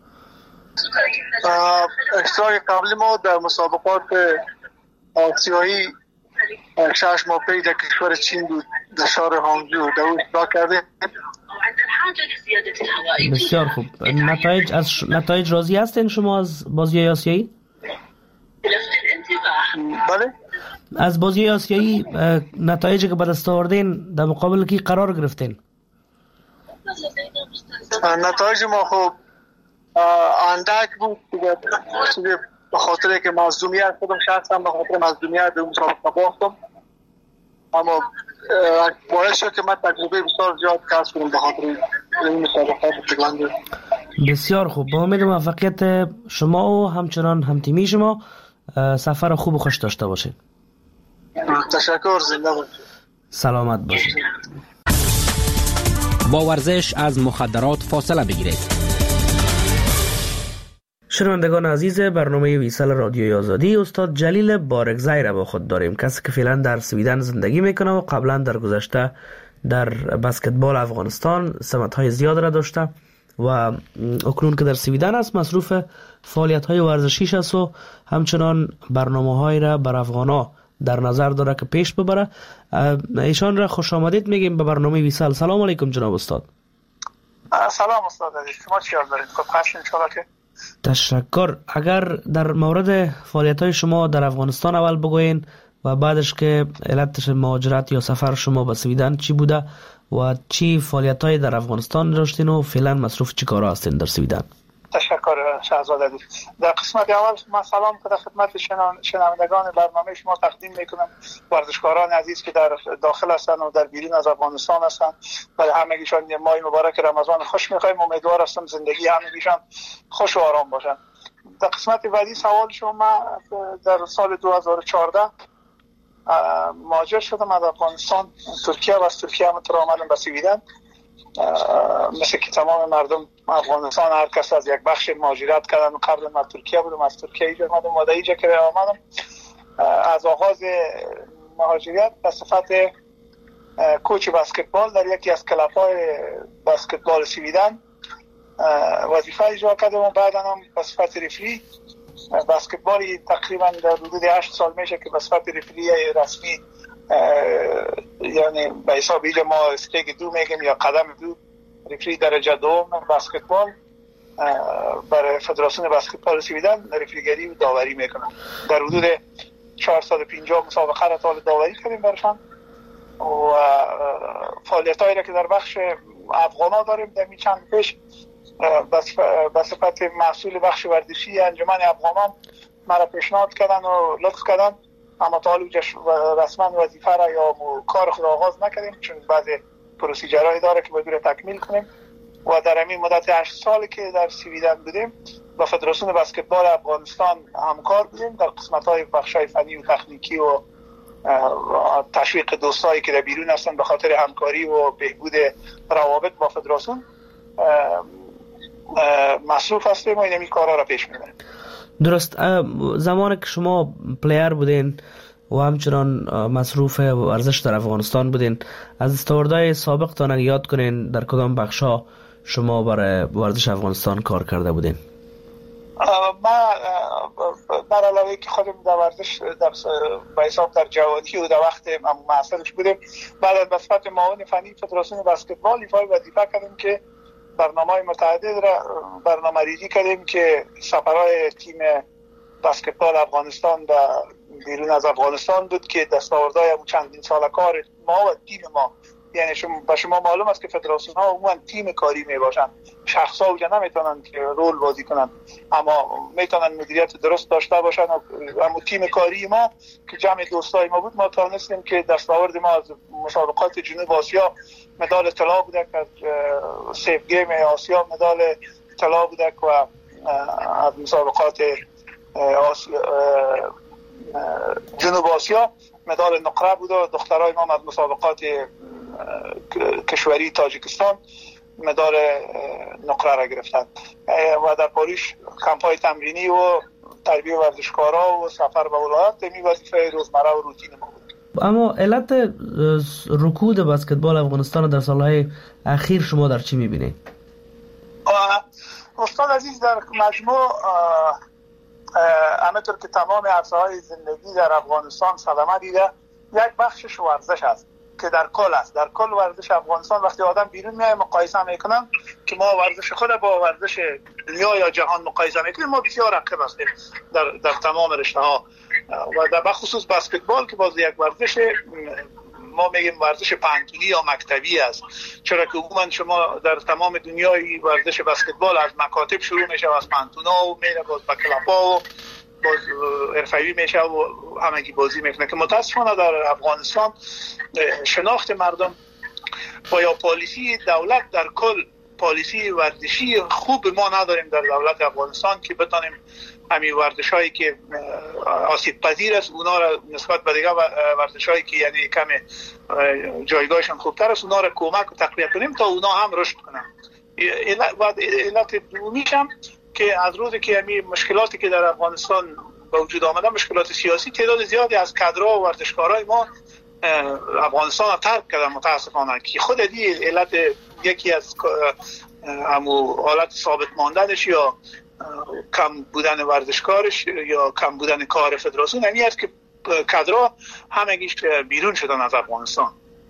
اشتراک قبلی ما در مسابقات آسیایی 6 ماه پیش در کشور چین بود، در شهر هانگجو در اون اشتراک کردیم. بسیار خوب. نتایج راضی هستین شما از بازی آسیایی؟ بله. از بازی آسیایی نتایجی که به دست آوردین در مقابل کی قرار گرفتین؟ نتایج ما خوب اندک بود به خاطر که مظلومیت خودم شخصا به خاطر مظلومیت به مسابقه باختم، اما باعث شد که من تجربه بسیار زیاد کسب کنم به خاطر این مسابقات تکواندو. بسیار خوب. با امید موفقیت شما و همچنان همتیمی شما سفر خوب و خوش داشته باشید. تشکر. زنده باشید. سلامت باشید. با ورزش از مخدرات فاصله بگیرید. شنوندگان عزیز برنامه ویسال رادیوی آزادی، استاد جلیل بارگزای را با خود داریم، کسی که فعلا در سویدن زندگی میکنه و قبلا در گذشته در بسکتبال افغانستان سمت‌های زیاد را داشته و اکنون که در سویدن است مصروف فعالیت‌های ورزشیش است و همچنان برنامه‌های را بر افغانا در نظر داره که پیش ببره. ایشان را خوش آمدید میگیم به برنامه ویسال. سلام علیکم جناب استاد. سلام استاد عزیز، شما چی حال دارید؟ خوب هستین ان شاءالله که؟ تشکر. اگر در مورد فعالیت‌های شما در افغانستان اول بگوین و بعدش که علتش مهاجرت یا سفر شما به سویدن چی بوده و چی فعالیت‌های در افغانستان داشتین و فعلا مصروف چی کارا هستین در سویدن؟ تشکر شهزاد عزیز. در قسمت اول من سلام در خدمت شنوندگان برنامه شما تقدیم میکنم، ورزشکاران عزیز که در داخل هستند و در بیرون از افغانستان هستند. برای همگیشان ماه مبارک رمضان خوش می‌خوایم. امیدوار هستم زندگی همگیشان خوش و آرام باشن. در قسمت بعدی سوال شما، در سال 2014 مهاجر شدم از افغانستان ترکیه و از ترکیه هم آمدم به سویدن مثل که تمام مردم افغانستان هر کس از یک بخش مهاجرت کردن. قبل من ترکیه بودم، از ترکیه اینجا اومدم و در اینجا که آمدم از آغاز مهاجرت به صفت کوچ بسکتبال در یکی از کلب‌های بسکتبال سویدن وظیفه اجرا کردم و بعدا هم به صفت رفری بسکتبالی تقریبا در حدود 8 سال میشه که به صفت رفری رسمی، یعنی به حساب اینجا ما استیگ 2 میگیم یا قدم 2 رفری درجه 2 بسکتبال برای فدراسیون بسکتبال سویدن رفریگری و داوری میکنم. در حدود 450 مسابقه را تا داوری کردیم برشان و فعالیتایی را که در بخش افغانا داریم در می چند پیش به صفت مسئول بخش ورزشی انجمن افغانان مرا پیشنهاد کردن و لطف کردن، اما تا حالا رسما وظیفه را یا کار خود آغاز نکردیم چون بعضی پروسیجرهایی داره که باید تکمیل کنیم و در همین مدت 8 سالی که در سویدن بودیم با فدراسیون بسکتبال افغانستان همکار بودیم در قسمت‌های بخش‌های فنی و تکنیکی و تشویق دوستایی که در بیرون هستن به خاطر همکاری و بهبود روابط با فدراسیون مصروف هستیم و این کارا را پیش میبریم. درست. زمانی که شما پلیر بودین و همچنان مصروف ورزش در افغانستان بودین، از استعدادهای سابقتان اگه یاد کنین در کدام بخشا شما برای ورزش افغانستان کار کرده بودین؟ ما بر علاوه که خودم در ورزش به حساب در جوانی و در وقت معاصرش بودیم، بعد از صفت معاون فنی فدراسیون بسکتبال ایفای وظیفه کردیم که برنامه‌های متعدد را برنامه‌ریزی کردیم که سفرهای تیم بسکتبال افغانستان و بیرون از افغانستان بود که دستاوردهای چندین سال کار ما و تیم ما، یعنی شما معلوم است که فدراسیون ها عموما تیم کاری می باشن، شخصا اوجا نمیتونن که رول بازی کنن اما میتونن مدیریت درست داشته باشن و اما تیم کاری ما که جمع دوستای ما بود ما توانستیم که دستاورد ما از مسابقات جنوب آسیا مدال طلا بودک، از سیف گیم آسیا مدال طلا بودک و از مسابقات جنوب آسیا مدال نقره بود و دخترای ما از مسابقات کشوری تاجیکستان مدال نقره را گرفتند و در پاریس کمپ‌های تمرینی و تربیت ورزشکارا و سفر به ولایات می وظیفه روزمره و روتین ما بود. اما علت رکود بسکتبال افغانستان در سالهای اخیر شما در چی می‌بینید؟ استاد عزیز، در مجموع همونطور که تمام عرصه‌های زندگی در افغانستان صدمه دیده، یک بخشش ورزش است که در کل است. در کل ورزش افغانستان وقتی آدم بیرون میاد مقایسه میکنن که ما ورزش خود با ورزش دنیا یا جهان مقایسه میکنیم، ما بسیار عقب هستیم در تمام رشته ها و در بخصوص بسکتبال که باز یک ورزش ما میگیم ورزش پانتونی یا مکتبی است، چرا که عموما شما در تمام دنیای ورزش بسکتبال از مکاتب شروع میشه، از پانتونا و میره باز به کلب‌ها و باز حرفه‌ای میشه و همگی بازی میکنه که متاسفانه در افغانستان شناخت مردم و یا پالیسی دولت در کل پالیسی ورزشی خوب ما نداریم در دولت افغانستان که بتونیم همین ورزشایی که آسیب پذیر است اونا را نسبت به دیگه ورزشایی که یعنی کم جایگاهشان خوبتر است اونا را کمک و تقویت کنیم تا اونا هم رشد کنن. علت دومیش هم که از روزی که همین مشکلاتی که در افغانستان به وجود آمده، مشکلات سیاسی، تعداد زیادی از کادرها و ورزشکارای ما افغانستان را ترک کردن متاسفانه که خود دی علت یکی از همو حالت ثابت ماندنش یا کم بودن ورزشکارش یا کم بودن کار فدراسیون همین است که کادرها همگیش بیرون شدن از افغانستان.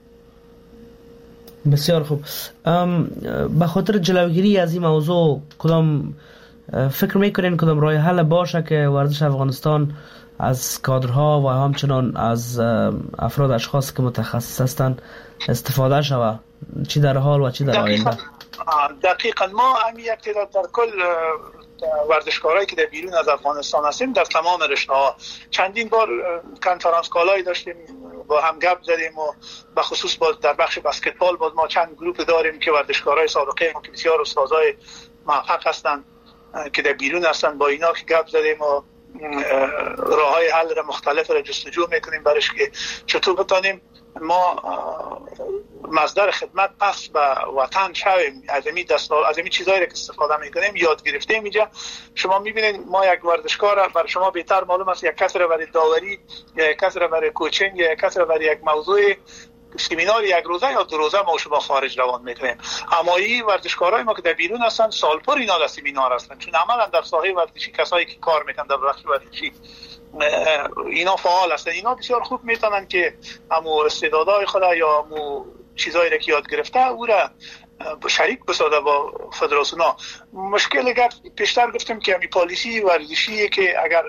بسیار خوب. به خاطر جلوگیری از این موضوع کدام فکر میکنین کدام راه حل باشه که ورزش افغانستان از کادرها و همچنان از افراد اشخاص که متخصص هستند استفاده شود، چی در حال و چی در آینده؟ دقیقاً ما هم یک تعداد در کل ورزشکارایی که در بیرون از افغانستان هستیم در تمام رشته‌ها چندین بار کنفرانس کالایی داشتیم، با هم گپ زدیم و به خصوص در بخش بسکتبال باز ما چند گروپ داریم که ورزشکارای سابقه ما که بسیار استادای موفق هستند که در بیرون هستند، با اینا که گپ زدیم و راههای حل مختلف را جستجو میکنیم برش که چطور بتونیم ما مصدر خدمت پس به وطن شویم، از این چیزایی که استفاده میکنیم یاد گرفتیم. اینجا شما میبینید ما یک ورزشکار، برای شما بهتر معلوم است، یک کس را برای داوری یا یک کس را برای کوچینگ یا یک کس را برای یک موضوع سمینار یک روزه یا 2 روزه ما شما خارج روان میکنیم. اما این ورزشکارای ما که در بیرون هستن سال پر اینا در سمینار هستن، چون عملا در ساحه ورزشی کسایی که کار میکنن در بخش ورزشی اینا فعال هستن. اینا بسیار خوب میتونن که همو استعدادهای خود یا همو چیزایی را که یاد گرفته او را شریک بسازه با فدراسیونا. مشکل پیشتر گفتم که همین پالیسی ورزشی که اگر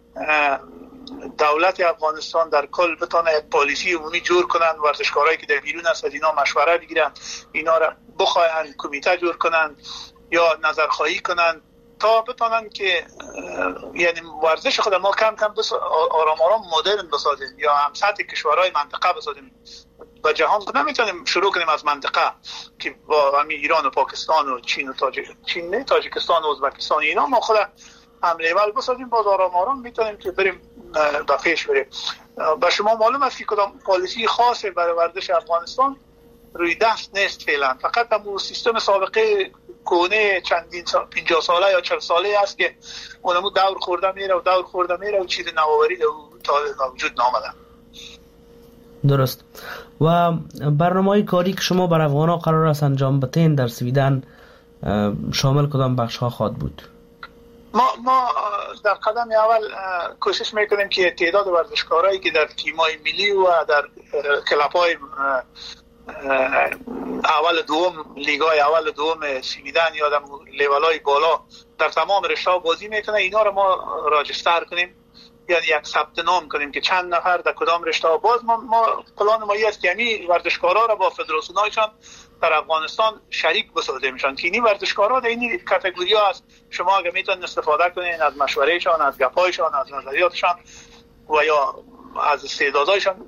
دولت افغانستان در کل بتونه یک پالیسی عمومی جور کنن، ورزشکارایی که در بیرون هست از اینا مشوره بگیرن، اینا را بخواهن کمیته جور کنن یا نظرخواهی کنن تا بتونن که یعنی ورزش خود ما کم کم آرام آرام مدرن بسازیم یا هم سطح کشورهای منطقه بسازیم. و جهان خود نمیتونیم شروع کنیم از منطقه که با همین ایران و پاکستان و چین و تاجیکستان و ازبکستان اینا ما خود هم لیول بسازیم، باز آرام آرام میتونیم که بریم به پیش بریم. به شما معلوم است که کدام پالیسی خاصه برای ورزش افغانستان روی دست نیست فعلا، فقط همون سیستم سابقه کونه چندین 50 ساله یا 40 ساله است که اونمو دور خورده میره و چیز نوآوری تا وجود نامده. درست. و برنامه‌های کاری که شما بر افغان‌ها قرار است انجام بدین در سویدن شامل کدام بخش‌ها خواهد بود؟ ما در قدم اول کوشش میکنیم که تعداد ورزشکارایی که در تیم‌های ملی و در کلاب‌های اول دوم، لیگ‌های اول دوم سویدن یا در لیول‌های بالا در تمام رشته‌ها بازی میکنه، اینا رو ما راجستر کنیم، یعنی یک ثبت نام کنیم که چند نفر در کدام رشته. باز ما پلان ما است که یعنی ورزشکارا را با فدراسیون‌هایشان در افغانستان شریک بسازیمشان که این ورزشکارا در این کاتگوری‌ها است. شما اگه میتونید استفاده کنین از مشورهشان، از گپ‌هایشان، از نظریاتشان و یا از استعدادهایشان.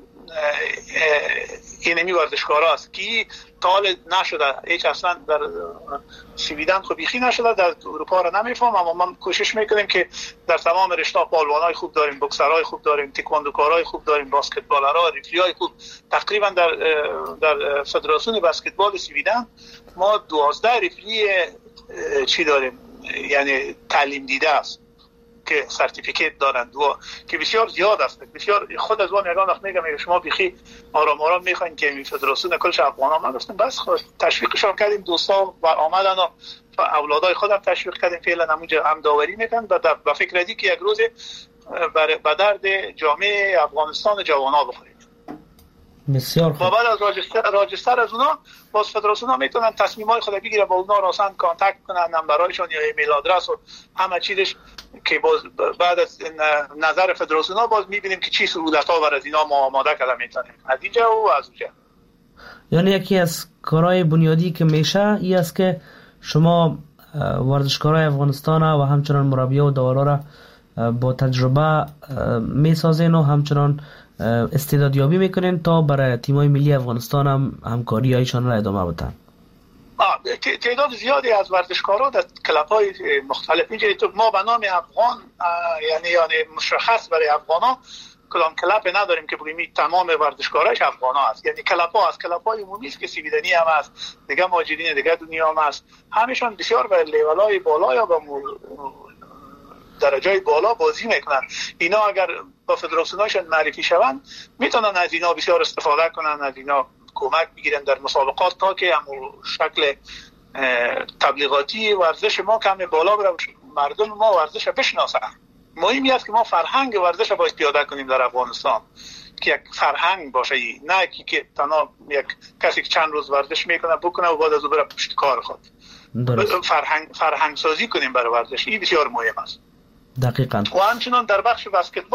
این ورزشکارا است که تال نشده، هیچ اصلا در سویدن خو بیخی نشده، در اروپا را نمیفهم. اما ما کوشش میکنیم که در تمام رشته پالوانای خوب داریم، بوکسرای خوب داریم، تکواندوکارای خوب داریم، باسکتبالرها، ریفریای خوب. تقریبا در فدراسیون بسکتبال سویدن ما 12 ریفری چی داریم، یعنی تعلیم دیده است که سرتیفیکیت دارند و که بسیار زیاد است. بسیار خود از وام یگان وقت میگم شما بیخی آرام آرام میخواین که این فدراسیون کلش افغانا ما گفتیم بس تشویقشون کردیم، دوستا و آمدن و اولادای خودم تشویق کردیم، فعلا همونجا هم داوری میکنن و فکر ردی که یک روز به درد جامعه افغانستان جوانا بخورید. بسیار خوب. و بعد از راجستر از اونا باز فدراسیون ها میتونن تصمیمای خود بگیره، با اونا راسن کانتکت کنن، نمبرایشون یا ایمیل آدرس و همه چیزش که باز بعد از نظر فدراسیون ها باز میبینیم که چی سهولت‌ها بر از اینا ما آماده کرده میتونیم از اینجا و از اونجا. یعنی یکی از کارهای بنیادی که میشه این است که شما ورزشکارای افغانستان و همچنان مربیان و داورا را با تجربه میسازین و همچنان استعدادیابی میکنین تا برای تیمای ملی افغانستان هم همکاری هایشان را ادامه بدن. تعداد زیادی از ورزشکاران در کلاب‌های مختلف اینجوری تو ما به نام افغان یعنی مشخص برای افغانا کدام کلاب نداریم که بگیم تمام ورزشکاراش افغانا است. یعنی کلاب‌ها از کلاب‌های عمومی است که سویدنی هم است، دیگه مهاجرین دیگه دنیا هم است، همشون بسیار به لیول‌های بالا یا به درجای بالا بازی میکنن. اینا اگر با فدراسیوناشون معرفی شوند میتونن از اینا بسیار استفاده کنن، از اینا کمک بگیرن در مسابقات تا که همون شکل تبلیغاتی ورزش ما کم بالا بره، مردم ما ورزش بشناسن. مهمی است که ما فرهنگ ورزش باید پیاده کنیم در افغانستان که یک فرهنگ باشه، نه که تنها یک کسی که چند روز ورزش میکنه بکنه و بعد از اون بره پشت کار خود. فرهنگ سازی کنیم برای ورزش، این بسیار مهم است. دقیقاً. و همچنان در بخش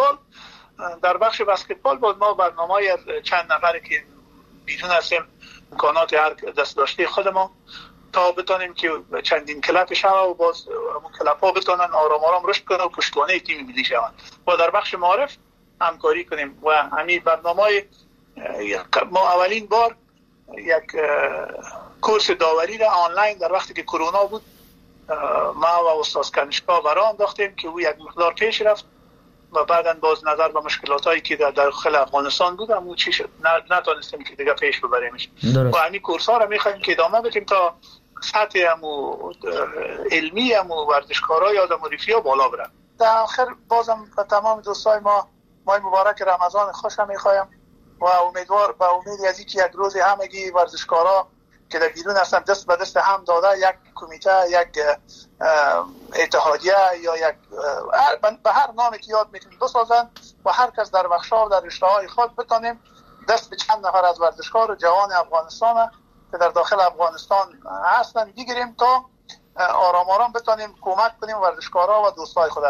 بسکتبال باز ما برنامه‌ای چند نفری که بیرون هستیم، امکانات هر دست داشته خودمون تا بتونیم که چندین کلاب شوه و باز اون کلاب‌ها بتونن آرام آرام رشد کنن و پشتوانه تیم ملی شوند و در بخش معارف همکاری کنیم. و همین برنامه ما اولین بار یک کورس داوری را آنلاین در وقتی که کرونا بود ما و استاد کنشکا برای انداختیم که او یک مقدار پیش رفت و بعداً باز نظر به مشکلاتایی که در داخل افغانستان بود همون چی شد نتونستیم که دیگه پیش ببریمش و همین کورس ها رو میخوایم که ادامه بدیم تا سطح همو علمی همو ورزشکارا یا رفیع بالا برن. در آخر بازم به تمام دوستای ما ماه مبارک رمضان خوش میخوایم و امیدوار به امید از اینکه یک روز همگی ورزشکارا که در بیرون هستن دست به دست هم داده یک کمیته، یک اتحادیه یا یک به هر نامی که یاد میتونیم بسازن و هر کس در بخش‌ها و در رشته‌های خود بتونیم دست به چند نفر از ورزشکار و جوان افغانستان که در داخل افغانستان هستن بگیریم تا آرام آرام بتونیم کمک کنیم ورزشکارا و دوستای خود.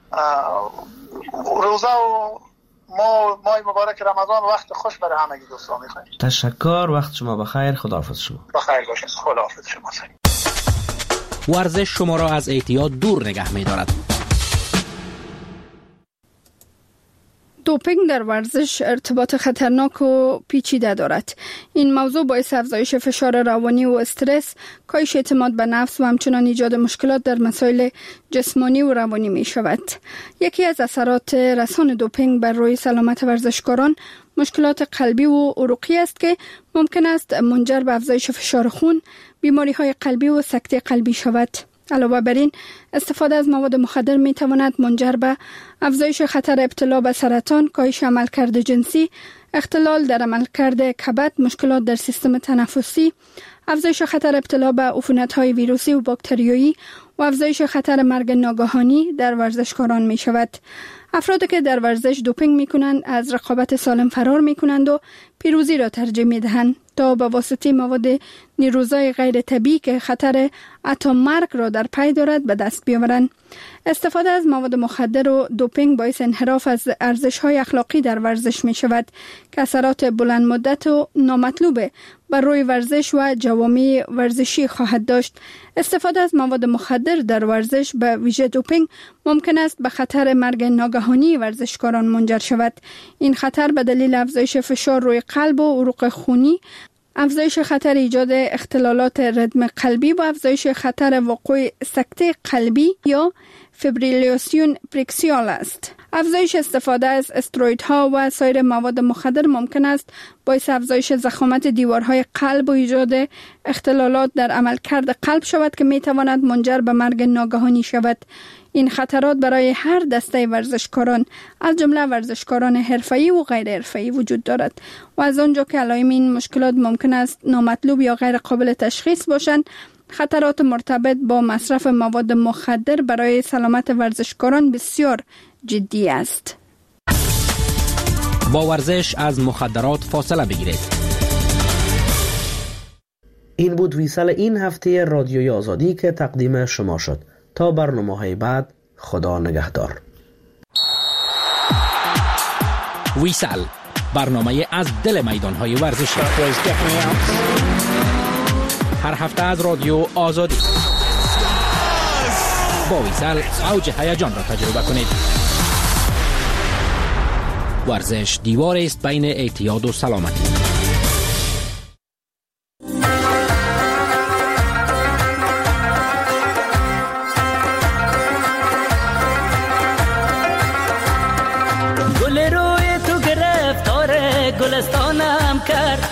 روزه و ماه مبارک رمضان وقت خوش برای همگی دوستان می‌خوایم. تشکر، وقت شما بخیر، خداحافظ شما. بخیر باشید، خداحافظ شما. ورزش شما را از اعتیاد دور نگه می‌دارد. دوپینگ در ورزش ارتباط خطرناک و پیچیده دارد. این موضوع باعث افزایش فشار روانی و استرس، کاهش اعتماد به نفس و همچنان ایجاد مشکلات در مسائل جسمانی و روانی می شود. یکی از اثرات رسان دوپینگ بر روی سلامت ورزشکاران مشکلات قلبی و عروقی است که ممکن است منجر به افزایش فشار خون، بیماری‌های قلبی و سکته قلبی شود. علاوه بر این، استفاده از مواد مخدر می تواند منجر به افزایش خطر ابتلا به سرطان، کاهش عملکرد جنسی، اختلال در عملکرد کبد، مشکلات در سیستم تنفسی، افزایش خطر ابتلا به عفونت‌های ویروسی و باکتریایی و افزایش خطر مرگ ناگهانی در ورزشکاران می شود. افرادی که در ورزش دوپینگ می کنند از رقابت سالم فرار می کنند و پیروزی را ترجیح می دهند تا به واسطه مواد نیروزای غیر طبیعی که خطر حتی مرگ را در پی دارد به دست بیاورند. استفاده از مواد مخدر و دوپینگ باعث انحراف از ارزش‌های اخلاقی در ورزش می شود که اثرات بلند مدت و نامطلوب بر روی ورزش و جوامع ورزشی خواهد داشت. استفاده از مواد مخدر در ورزش به ویژه دوپینگ ممکن است به خطر مرگ ناگهانی ورزشکاران منجر شود. این خطر به دلیل افزایش فشار روی قلب و عروق خونی، افزایش خطر ایجاد اختلالات ردم قلبی و افزایش خطر وقوع سکته قلبی یا فیبریلیاسیون پریکسیال است. افزایش استفاده از استروئیدها و سایر مواد مخدر ممکن است باعث افزایش ضخامت دیوارهای قلب و ایجاد اختلالات در عملکرد قلب شود که می تواند منجر به مرگ ناگهانی شود. این خطرات برای هر دسته ورزشکاران از جمله ورزشکاران حرفه‌ای و غیر حرفه‌ای وجود دارد و از آنجا که علائم این مشکلات ممکن است نامطلوب یا غیر قابل تشخیص باشند، خطرات مرتبط با مصرف مواد مخدر برای سلامت ورزشکاران بسیار جدی است. با ورزش از مخدرات فاصله بگیرید. این بود ویسال این هفته رادیوی آزادی که تقدیم شما شد. تا برنامه‌های بعد، خدا نگهدار. ویسال، برنامه از دل میدان‌های ورزشی. هر هفته از رادیو آزادی. با ویسال اوج هیجان را تجربه کنید. ورزش دیواری است بین اعتیاد و سلامتی. گل روی تو گرفتار گلستانم کرد،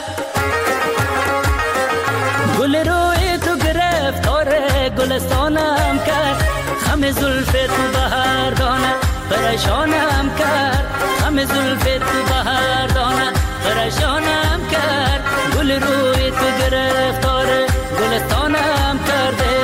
گل روی تو گرفتار گلستانم کرد، خم زلف تو بهار دانه پریشانم کرد، خم زلف تو بهار دانه پریشانم کرد، گل روی تو گرفتار گلستانم کرده.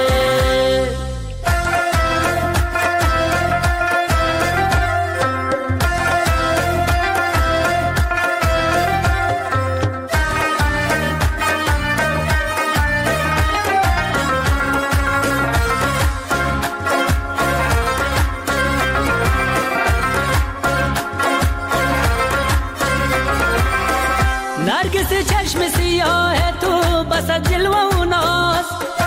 نرگس چشم سیاه تو بس جلوه و ناز،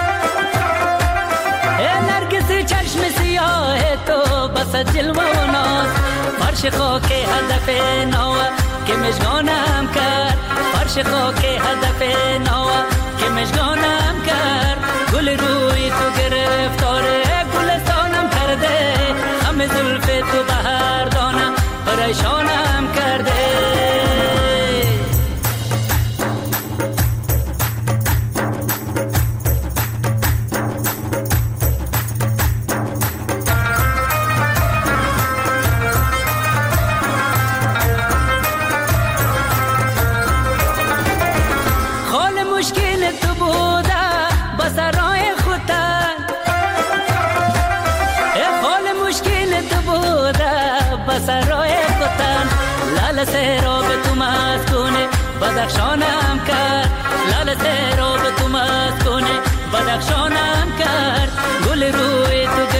نرگس چشم سیاه تو بس جلوه و ناز، فرش خاک هدف نوه که مشگانم کرد، فرش خاک هدف نوه که مشگانم کرد، گل روی تو گرفتار گلستانم کرده، خم زلف تو بهار تو مسکون بدخشانم کرد، لال سیراب تو مسکون بدخشانم کرد، گل روی تو